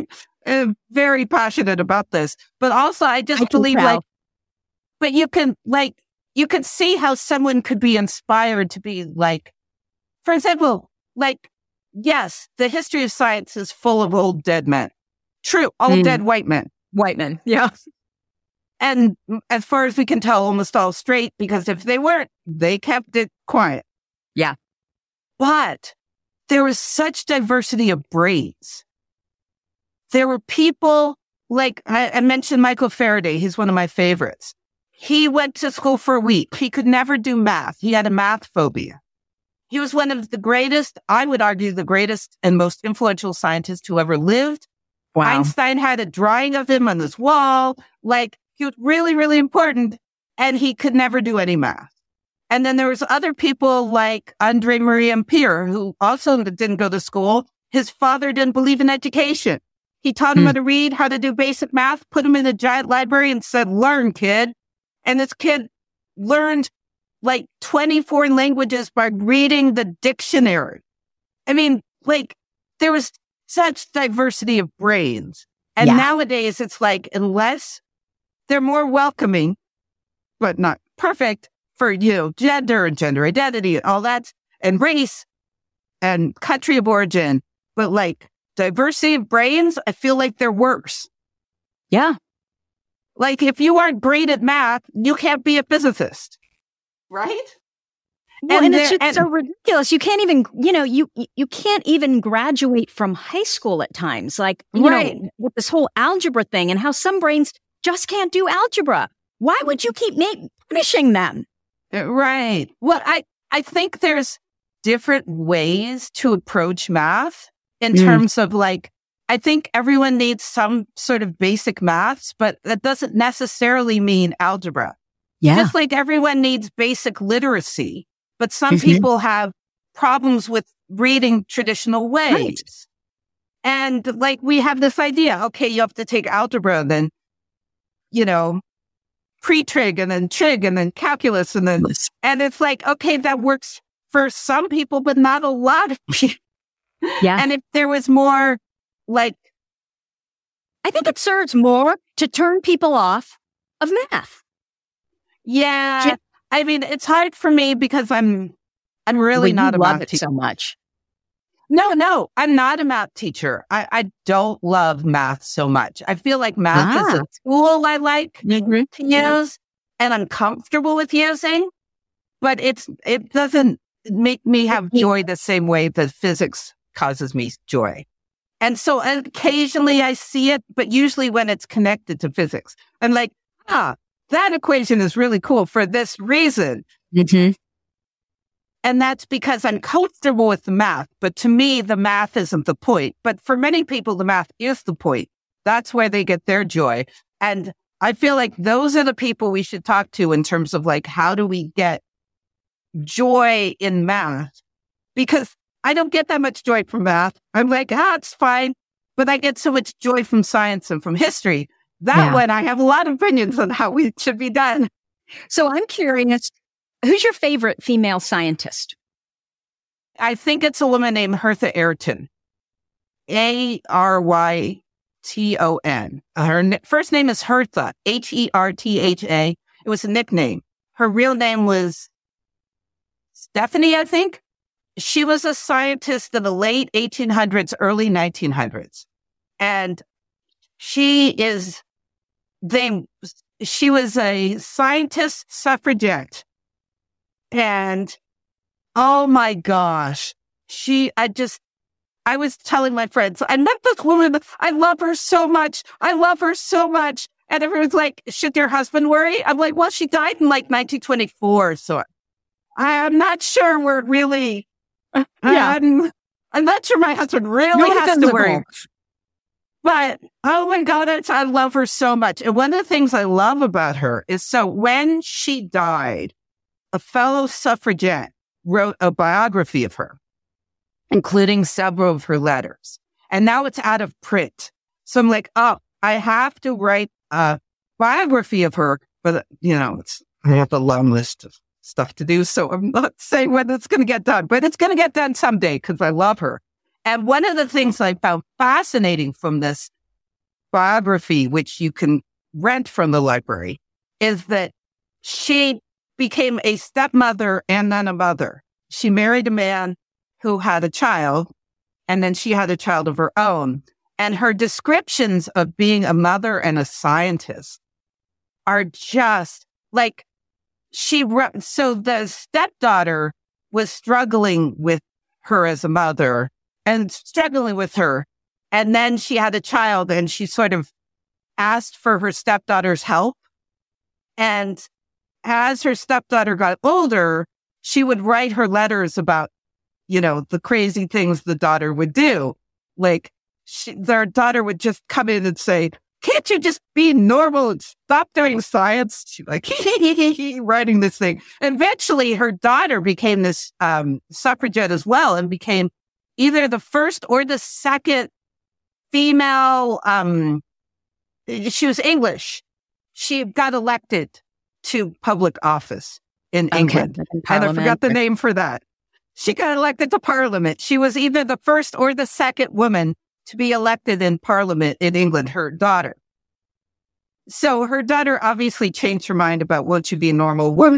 very passionate about this, but also I just believe but you can see how someone could be inspired to be like, for example, like, yes, the history of science is full of old dead men. True, old dead white men. White men, yeah. And as far as we can tell, almost all straight, because if they weren't, they kept it quiet. Yeah. But there was such diversity of brains. There were people like, I mentioned Michael Faraday. He's one of my favorites. He went to school for a week. He could never do math. He had a math phobia. He was one of the greatest, I would argue, the greatest and most influential scientists who ever lived. Wow. Einstein had a drawing of him on his wall. Like, he was really, really important, and he could never do any math. And then there was other people like Andre Marie Ampere, who also didn't go to school. His father didn't believe in education. He taught him how to read, how to do basic math, put him in a giant library and said, learn, kid. And this kid learned like 24 languages by reading the dictionary. I mean, like there was such diversity of brains. And nowadays it's like, unless they're more welcoming, but not perfect for, gender and gender identity and all that, and race and country of origin, but like diversity of brains, I feel like they're worse. Yeah. Like if you aren't great at math, you can't be a physicist. Right? Well, and it's just so ridiculous. You can't even, you can't even graduate from high school at times. Like, know, with this whole algebra thing and how some brains just can't do algebra. Why would you keep punishing them? Right. Well, I think there's different ways to approach math in terms of like, I think everyone needs some sort of basic maths, but that doesn't necessarily mean algebra. Yeah. Just like everyone needs basic literacy, but some people have problems with reading traditional ways. Right. And like we have this idea, okay, you have to take algebra and then, pre-trig and then trig and then calculus and it's like, okay, that works for some people, but not a lot of people. Yeah. And if there was more like, I think it serves more to turn people off of math. Yeah. I mean, it's hard for me because I'm really not a math teacher so much. No, I'm not a math teacher. I don't love math so much. I feel like math is a tool I like to use and I'm comfortable with using, but it doesn't make me have joy the same way that physics causes me joy. And so occasionally I see it, but usually when it's connected to physics, I'm like, that equation is really cool for this reason. Mm-hmm. And that's because I'm comfortable with the math. But to me, the math isn't the point. But for many people, the math is the point. That's where they get their joy. And I feel like those are the people we should talk to in terms of like, how do we get joy in math? Because I don't get that much joy from math. I'm like, it's fine. But I get so much joy from science and from history. That one, I have a lot of opinions on how it should be done. So I'm curious, who's your favorite female scientist? I think it's a woman named Hertha Ayrton. ArYton. Her first name is Hertha, Hertha. It was a nickname. Her real name was Stephanie, I think. She was a scientist in the late 1800s, early 1900s. And she was a scientist suffragette. And oh my gosh, I was telling my friends, I met this woman. I love her so much. And everyone's like, should your husband worry? I'm like, well, she died in like 1924. So I'm not sure we're really, I'm not sure my husband really has to worry. But oh my God, I love her so much. And one of the things I love about her is so when she died, a fellow suffragette wrote a biography of her, including several of her letters. And now it's out of print. So I'm like, I have to write a biography of her. But, I have a long list of stuff to do. So I'm not saying when it's going to get done, but it's going to get done someday because I love her. And one of the things I found fascinating from this biography, which you can rent from the library, is that she became a stepmother and then a mother. She married a man who had a child, and then she had a child of her own. And her descriptions of being a mother and a scientist are just like so the stepdaughter was struggling with her as a mother and struggling with her. And then she had a child and she sort of asked for her stepdaughter's help. And as her stepdaughter got older, she would write her letters about, the crazy things the daughter would do. Like their daughter would just come in and say, can't you just be normal and stop doing science? She's like, writing this thing. Eventually her daughter became this suffragette as well and became either the first or the second female. She was English. She got elected to public office. in England. in And I forgot Parliament. the name for that. She got elected to Parliament. She was either the first or the second woman to be elected in Parliament in England, her daughter. So her daughter obviously changed her mind about won't you be a normal woman.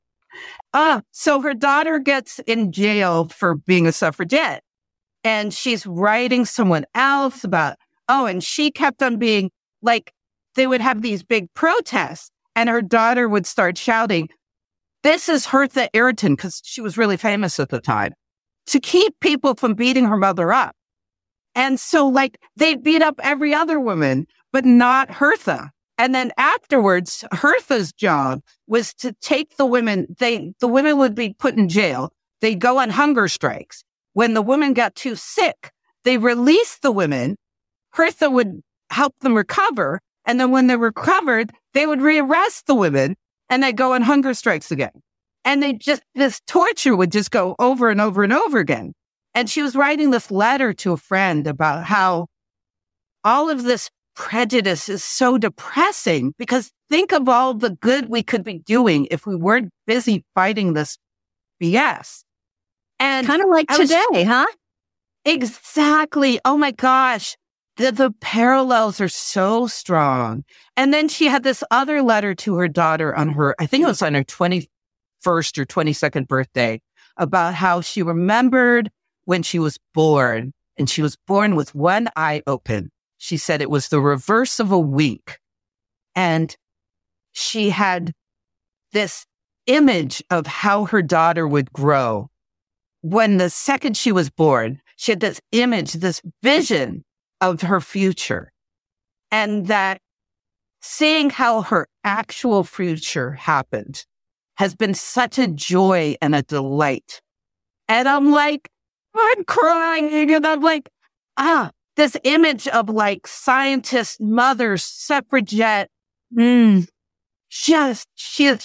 So her daughter gets in jail for being a suffragette. And she's writing someone else about, and she kept on being like, they would have these big protests and her daughter would start shouting, this is Hertha Ayrton, because she was really famous at the time, to keep people from beating her mother up. And so like they beat up every other woman, but not Hertha. And then afterwards, Hertha's job was to take the women, the women would be put in jail. They'd go on hunger strikes. When the women got too sick, they released the women. Hertha would help them recover. And then when they recovered, they would rearrest the women and they'd go on hunger strikes again. And this torture would just go over and over and over again. And she was writing this letter to a friend about how all of this prejudice is so depressing because think of all the good we could be doing if we weren't busy fighting this BS. And Kind of like today, huh? exactly. Oh my gosh. The parallels are so strong. And then she had this other letter to her daughter on her, I think it was on her 21st or 22nd birthday, about how she remembered when she was born and she was born with one eye open. She said it was the reverse of a wink. And she had this image of how her daughter would grow. When the second she was born, she had this image, this vision of her future. And that seeing how her actual future happened has been such a joy and a delight. And I'm like, I'm crying. And I'm like, this image of like scientist, mother, suffragette. She's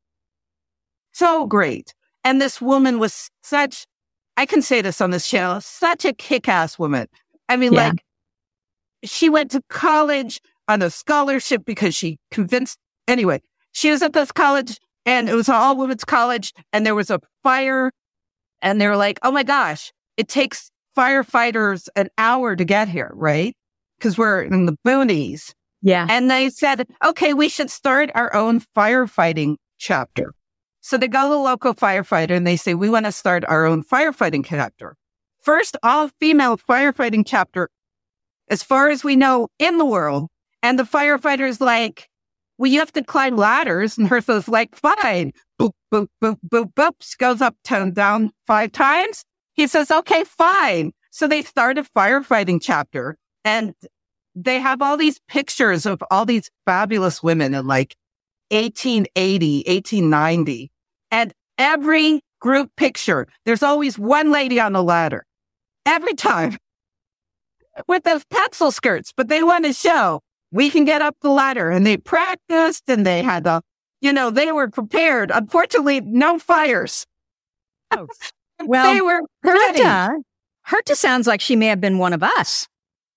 so great. And this woman was such, I can say this on this channel, such a kick-ass woman. I mean, Yeah. like, she went to college on a scholarship because she convinced, anyway, she was at this college and it was an all-women's college and there was a fire and they were like, oh my gosh, it takes firefighters an hour to get here, right? Because we're in the boonies. Yeah. And they said, okay, we should start our own firefighting chapter. So they go to the local firefighter and they say, we want to start our own firefighting chapter. First all-female firefighting chapter, as far as we know, in the world. And the firefighter's like, well, you have to climb ladders. And Hertha's like, fine. Boop, boop, boop, boop, boop. She goes up, down 5 times. He says, okay, fine. So they start a firefighting chapter. And they have all these pictures of all these fabulous women in like 1880, 1890. And every group picture, there's always one lady on the ladder. Every time. With those pencil skirts. But they want to show we can get up the ladder. And they practiced and they had they were prepared. Unfortunately, no fires. Oh. Well, they were ready. Hertha sounds like she may have been one of us.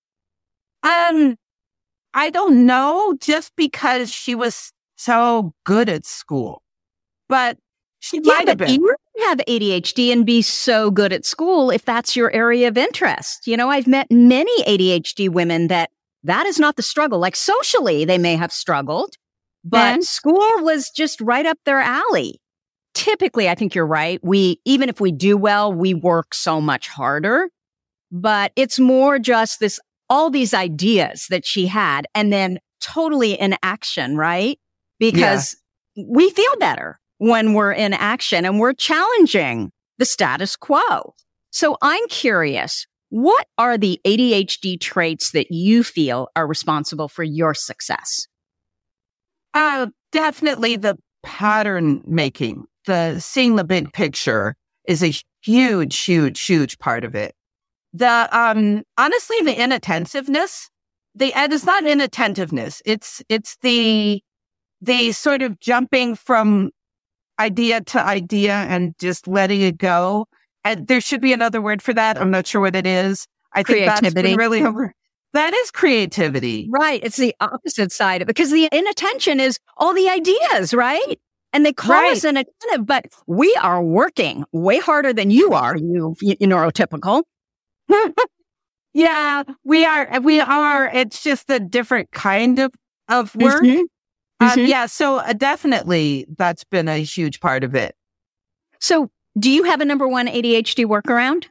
I don't know, just because she was so good at school. But she might have been. You can have ADHD and be so good at school if that's your area of interest. You know, I've met many ADHD women that is not the struggle. Like socially, they may have struggled, but school was just right up their alley. Typically, I think you're right. Even if we do well, we work so much harder, but it's more just all these ideas that she had and then totally in action, right? Because we feel better when we're in action and we're challenging the status quo. So I'm curious, what are the ADHD traits that you feel are responsible for your success? Definitely the pattern making. The seeing the big picture is a huge, huge, huge part of it. Honestly, the inattentiveness, it's not inattentiveness. It's the sort of jumping from idea to idea and just letting it go. And there should be another word for that. I'm not sure what it is. I think that's been really that is creativity. Right. It's the opposite side of it because the inattention is all the ideas, right? And they call us inattentive, but we are working way harder than you are, you neurotypical. Yeah, we are. It's just a different kind of work. Yeah, so definitely that's been a huge part of it. So do you have a number one ADHD workaround?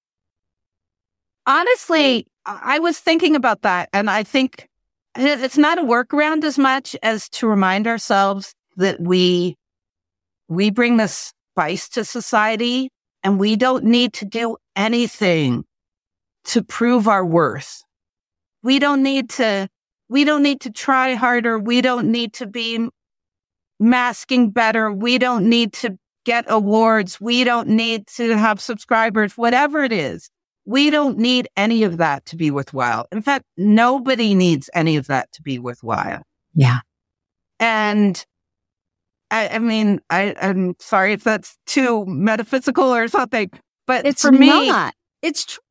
Honestly, I was thinking about that, and I think it's not a workaround as much as to remind ourselves that we bring this spice to society, and we don't need to do anything to prove our worth. We don't need to try harder. We don't need to be masking better. We don't need to get awards. We don't need to have subscribers, whatever it is. We don't need any of that to be worthwhile. In fact, nobody needs any of that to be worthwhile. Yeah. And I mean, I'm sorry if that's too metaphysical or something, but it's for me, not. It's true.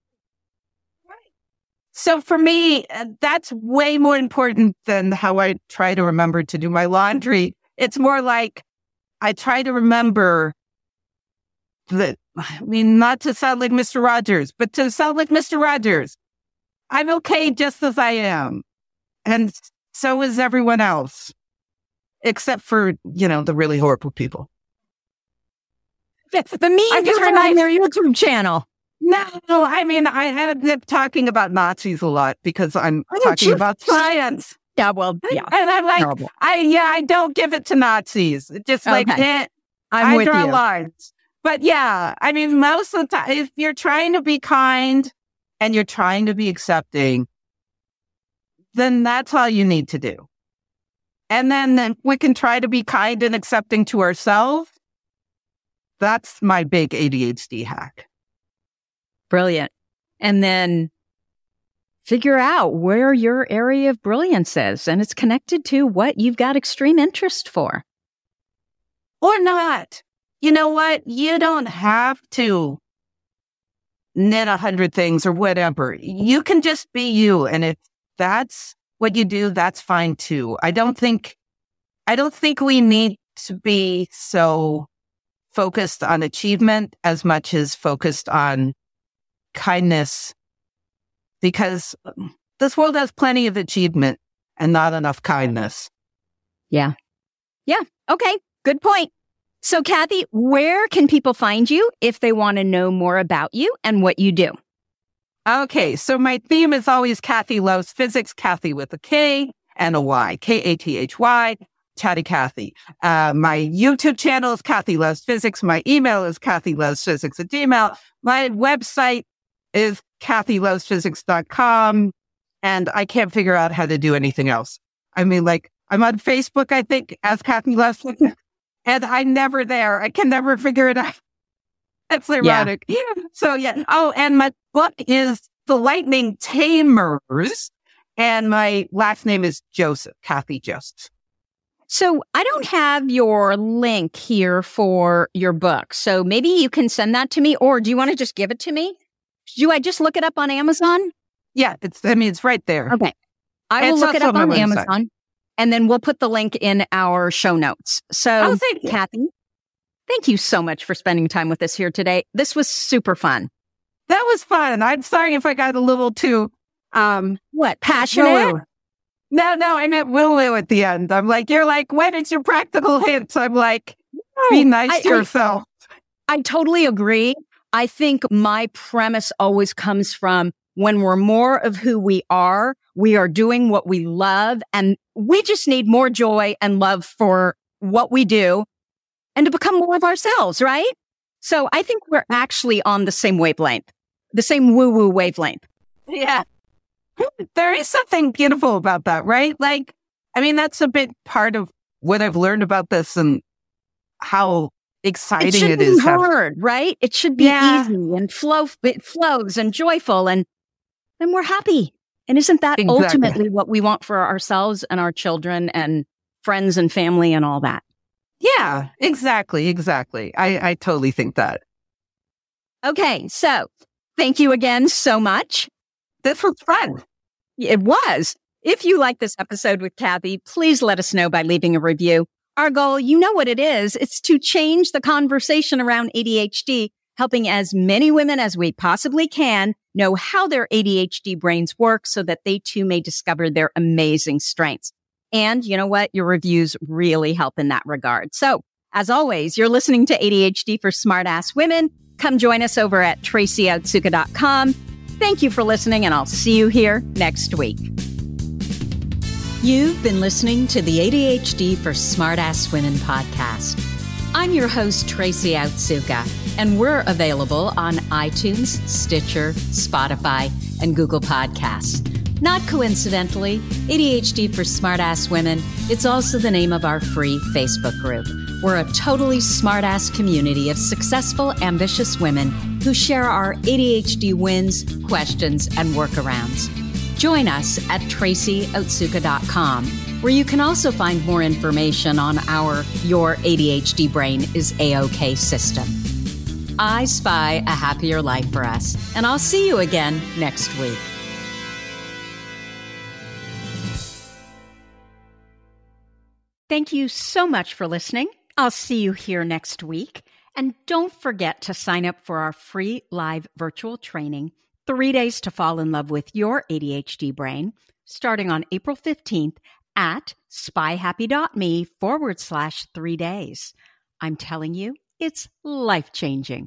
So for me, that's way more important than how I try to remember to do my laundry. It's more like I try to remember that, I mean, not to sound like Mr. Rogers, but to sound like Mr. Rogers. I'm okay just as I am. And so is everyone else, except for, the really horrible people. The mean people on their YouTube channel. No, I mean, I ended up talking about Nazis a lot because I'm talking about science. Yeah, well, yeah. And I'm like, terrible. I don't give it to Nazis. Just like, I draw lines. But yeah, I mean, most of the time, if you're trying to be kind and you're trying to be accepting, then that's all you need to do. And then we can try to be kind and accepting to ourselves. That's my big ADHD hack. Brilliant. And then figure out where your area of brilliance is. And it's connected to what you've got extreme interest for. Or not. You know what? You don't have to knit 100 things or whatever. You can just be you. And if that's what you do, that's fine too. I don't think we need to be so focused on achievement as much as focused on kindness, because this world has plenty of achievement and not enough kindness. Yeah. Okay. Good point. So, Kathy, where can people find you if they want to know more about you and what you do? Okay. So my theme is always Kathy Loves Physics, Kathy with a K and a Y, Kathy, Chatty Kathy. My YouTube channel is Kathy Loves Physics. My email is kathylovesphysics@gmail. My website is kathylovesphysics.com. And I can't figure out how to do anything else. I mean, like, I'm on Facebook, I think, as Kathy Loves Physics, and I'm never there. I can never figure it out. That's ironic. Yeah. So, yeah. Oh, and my book is The Lightning Tamers, and my last name is Joseph, Kathy Joseph. So I don't have your link here for your book. So maybe you can send that to me, or do you want to just give it to me? Do I just look it up on Amazon? Yeah, it's right there. Okay. I will look it up on Amazon, and then we'll put the link in our show notes. So, Kathy, thank you so much for spending time with us here today. This was super fun. That was fun. I'm sorry if I got a little too, passionate? No, I meant woo-woo at the end. I'm like, you're like, when it's your practical hints? I'm like, be nice to yourself. I totally agree. I think my premise always comes from when we're more of who we are doing what we love, and we just need more joy and love for what we do and to become more of ourselves, right? So I think we're actually on the same wavelength, the same woo-woo wavelength. Yeah. There is something beautiful about that, right? Like, I mean, that's a big part of what I've learned about this and how exciting it is. It should be hard, right? It should be easy and it flows and joyful, and we're happy. And isn't that ultimately what we want for ourselves and our children and friends and family and all that? Yeah, exactly. I totally think that. Okay, so thank you again so much. This was fun. It was. If you like this episode with Kathy, please let us know by leaving a review. Our goal, you know what it is. It's to change the conversation around ADHD, helping as many women as we possibly can know how their ADHD brains work so that they too may discover their amazing strengths. And you know what? Your reviews really help in that regard. So as always, you're listening to ADHD for Smartass Women. Come join us over at tracyotsuka.com. Thank you for listening, and I'll see you here next week. You've been listening to the ADHD for Smartass Women podcast. I'm your host, Tracy Otsuka, and we're available on iTunes, Stitcher, Spotify, and Google Podcasts. Not coincidentally, ADHD for Smartass Women, it's also the name of our free Facebook group. We're a totally smartass community of successful, ambitious women who share our ADHD wins, questions, and workarounds. Join us at tracyotsuka.com, where you can also find more information on our Your ADHD Brain is A-OK system. I spy a happier life for us, and I'll see you again next week. Thank you so much for listening. I'll see you here next week. And don't forget to sign up for our free live virtual training, 3 days to fall in love with your ADHD brain, starting on April 15th at spyhappy.me/3 days. I'm telling you, it's life-changing.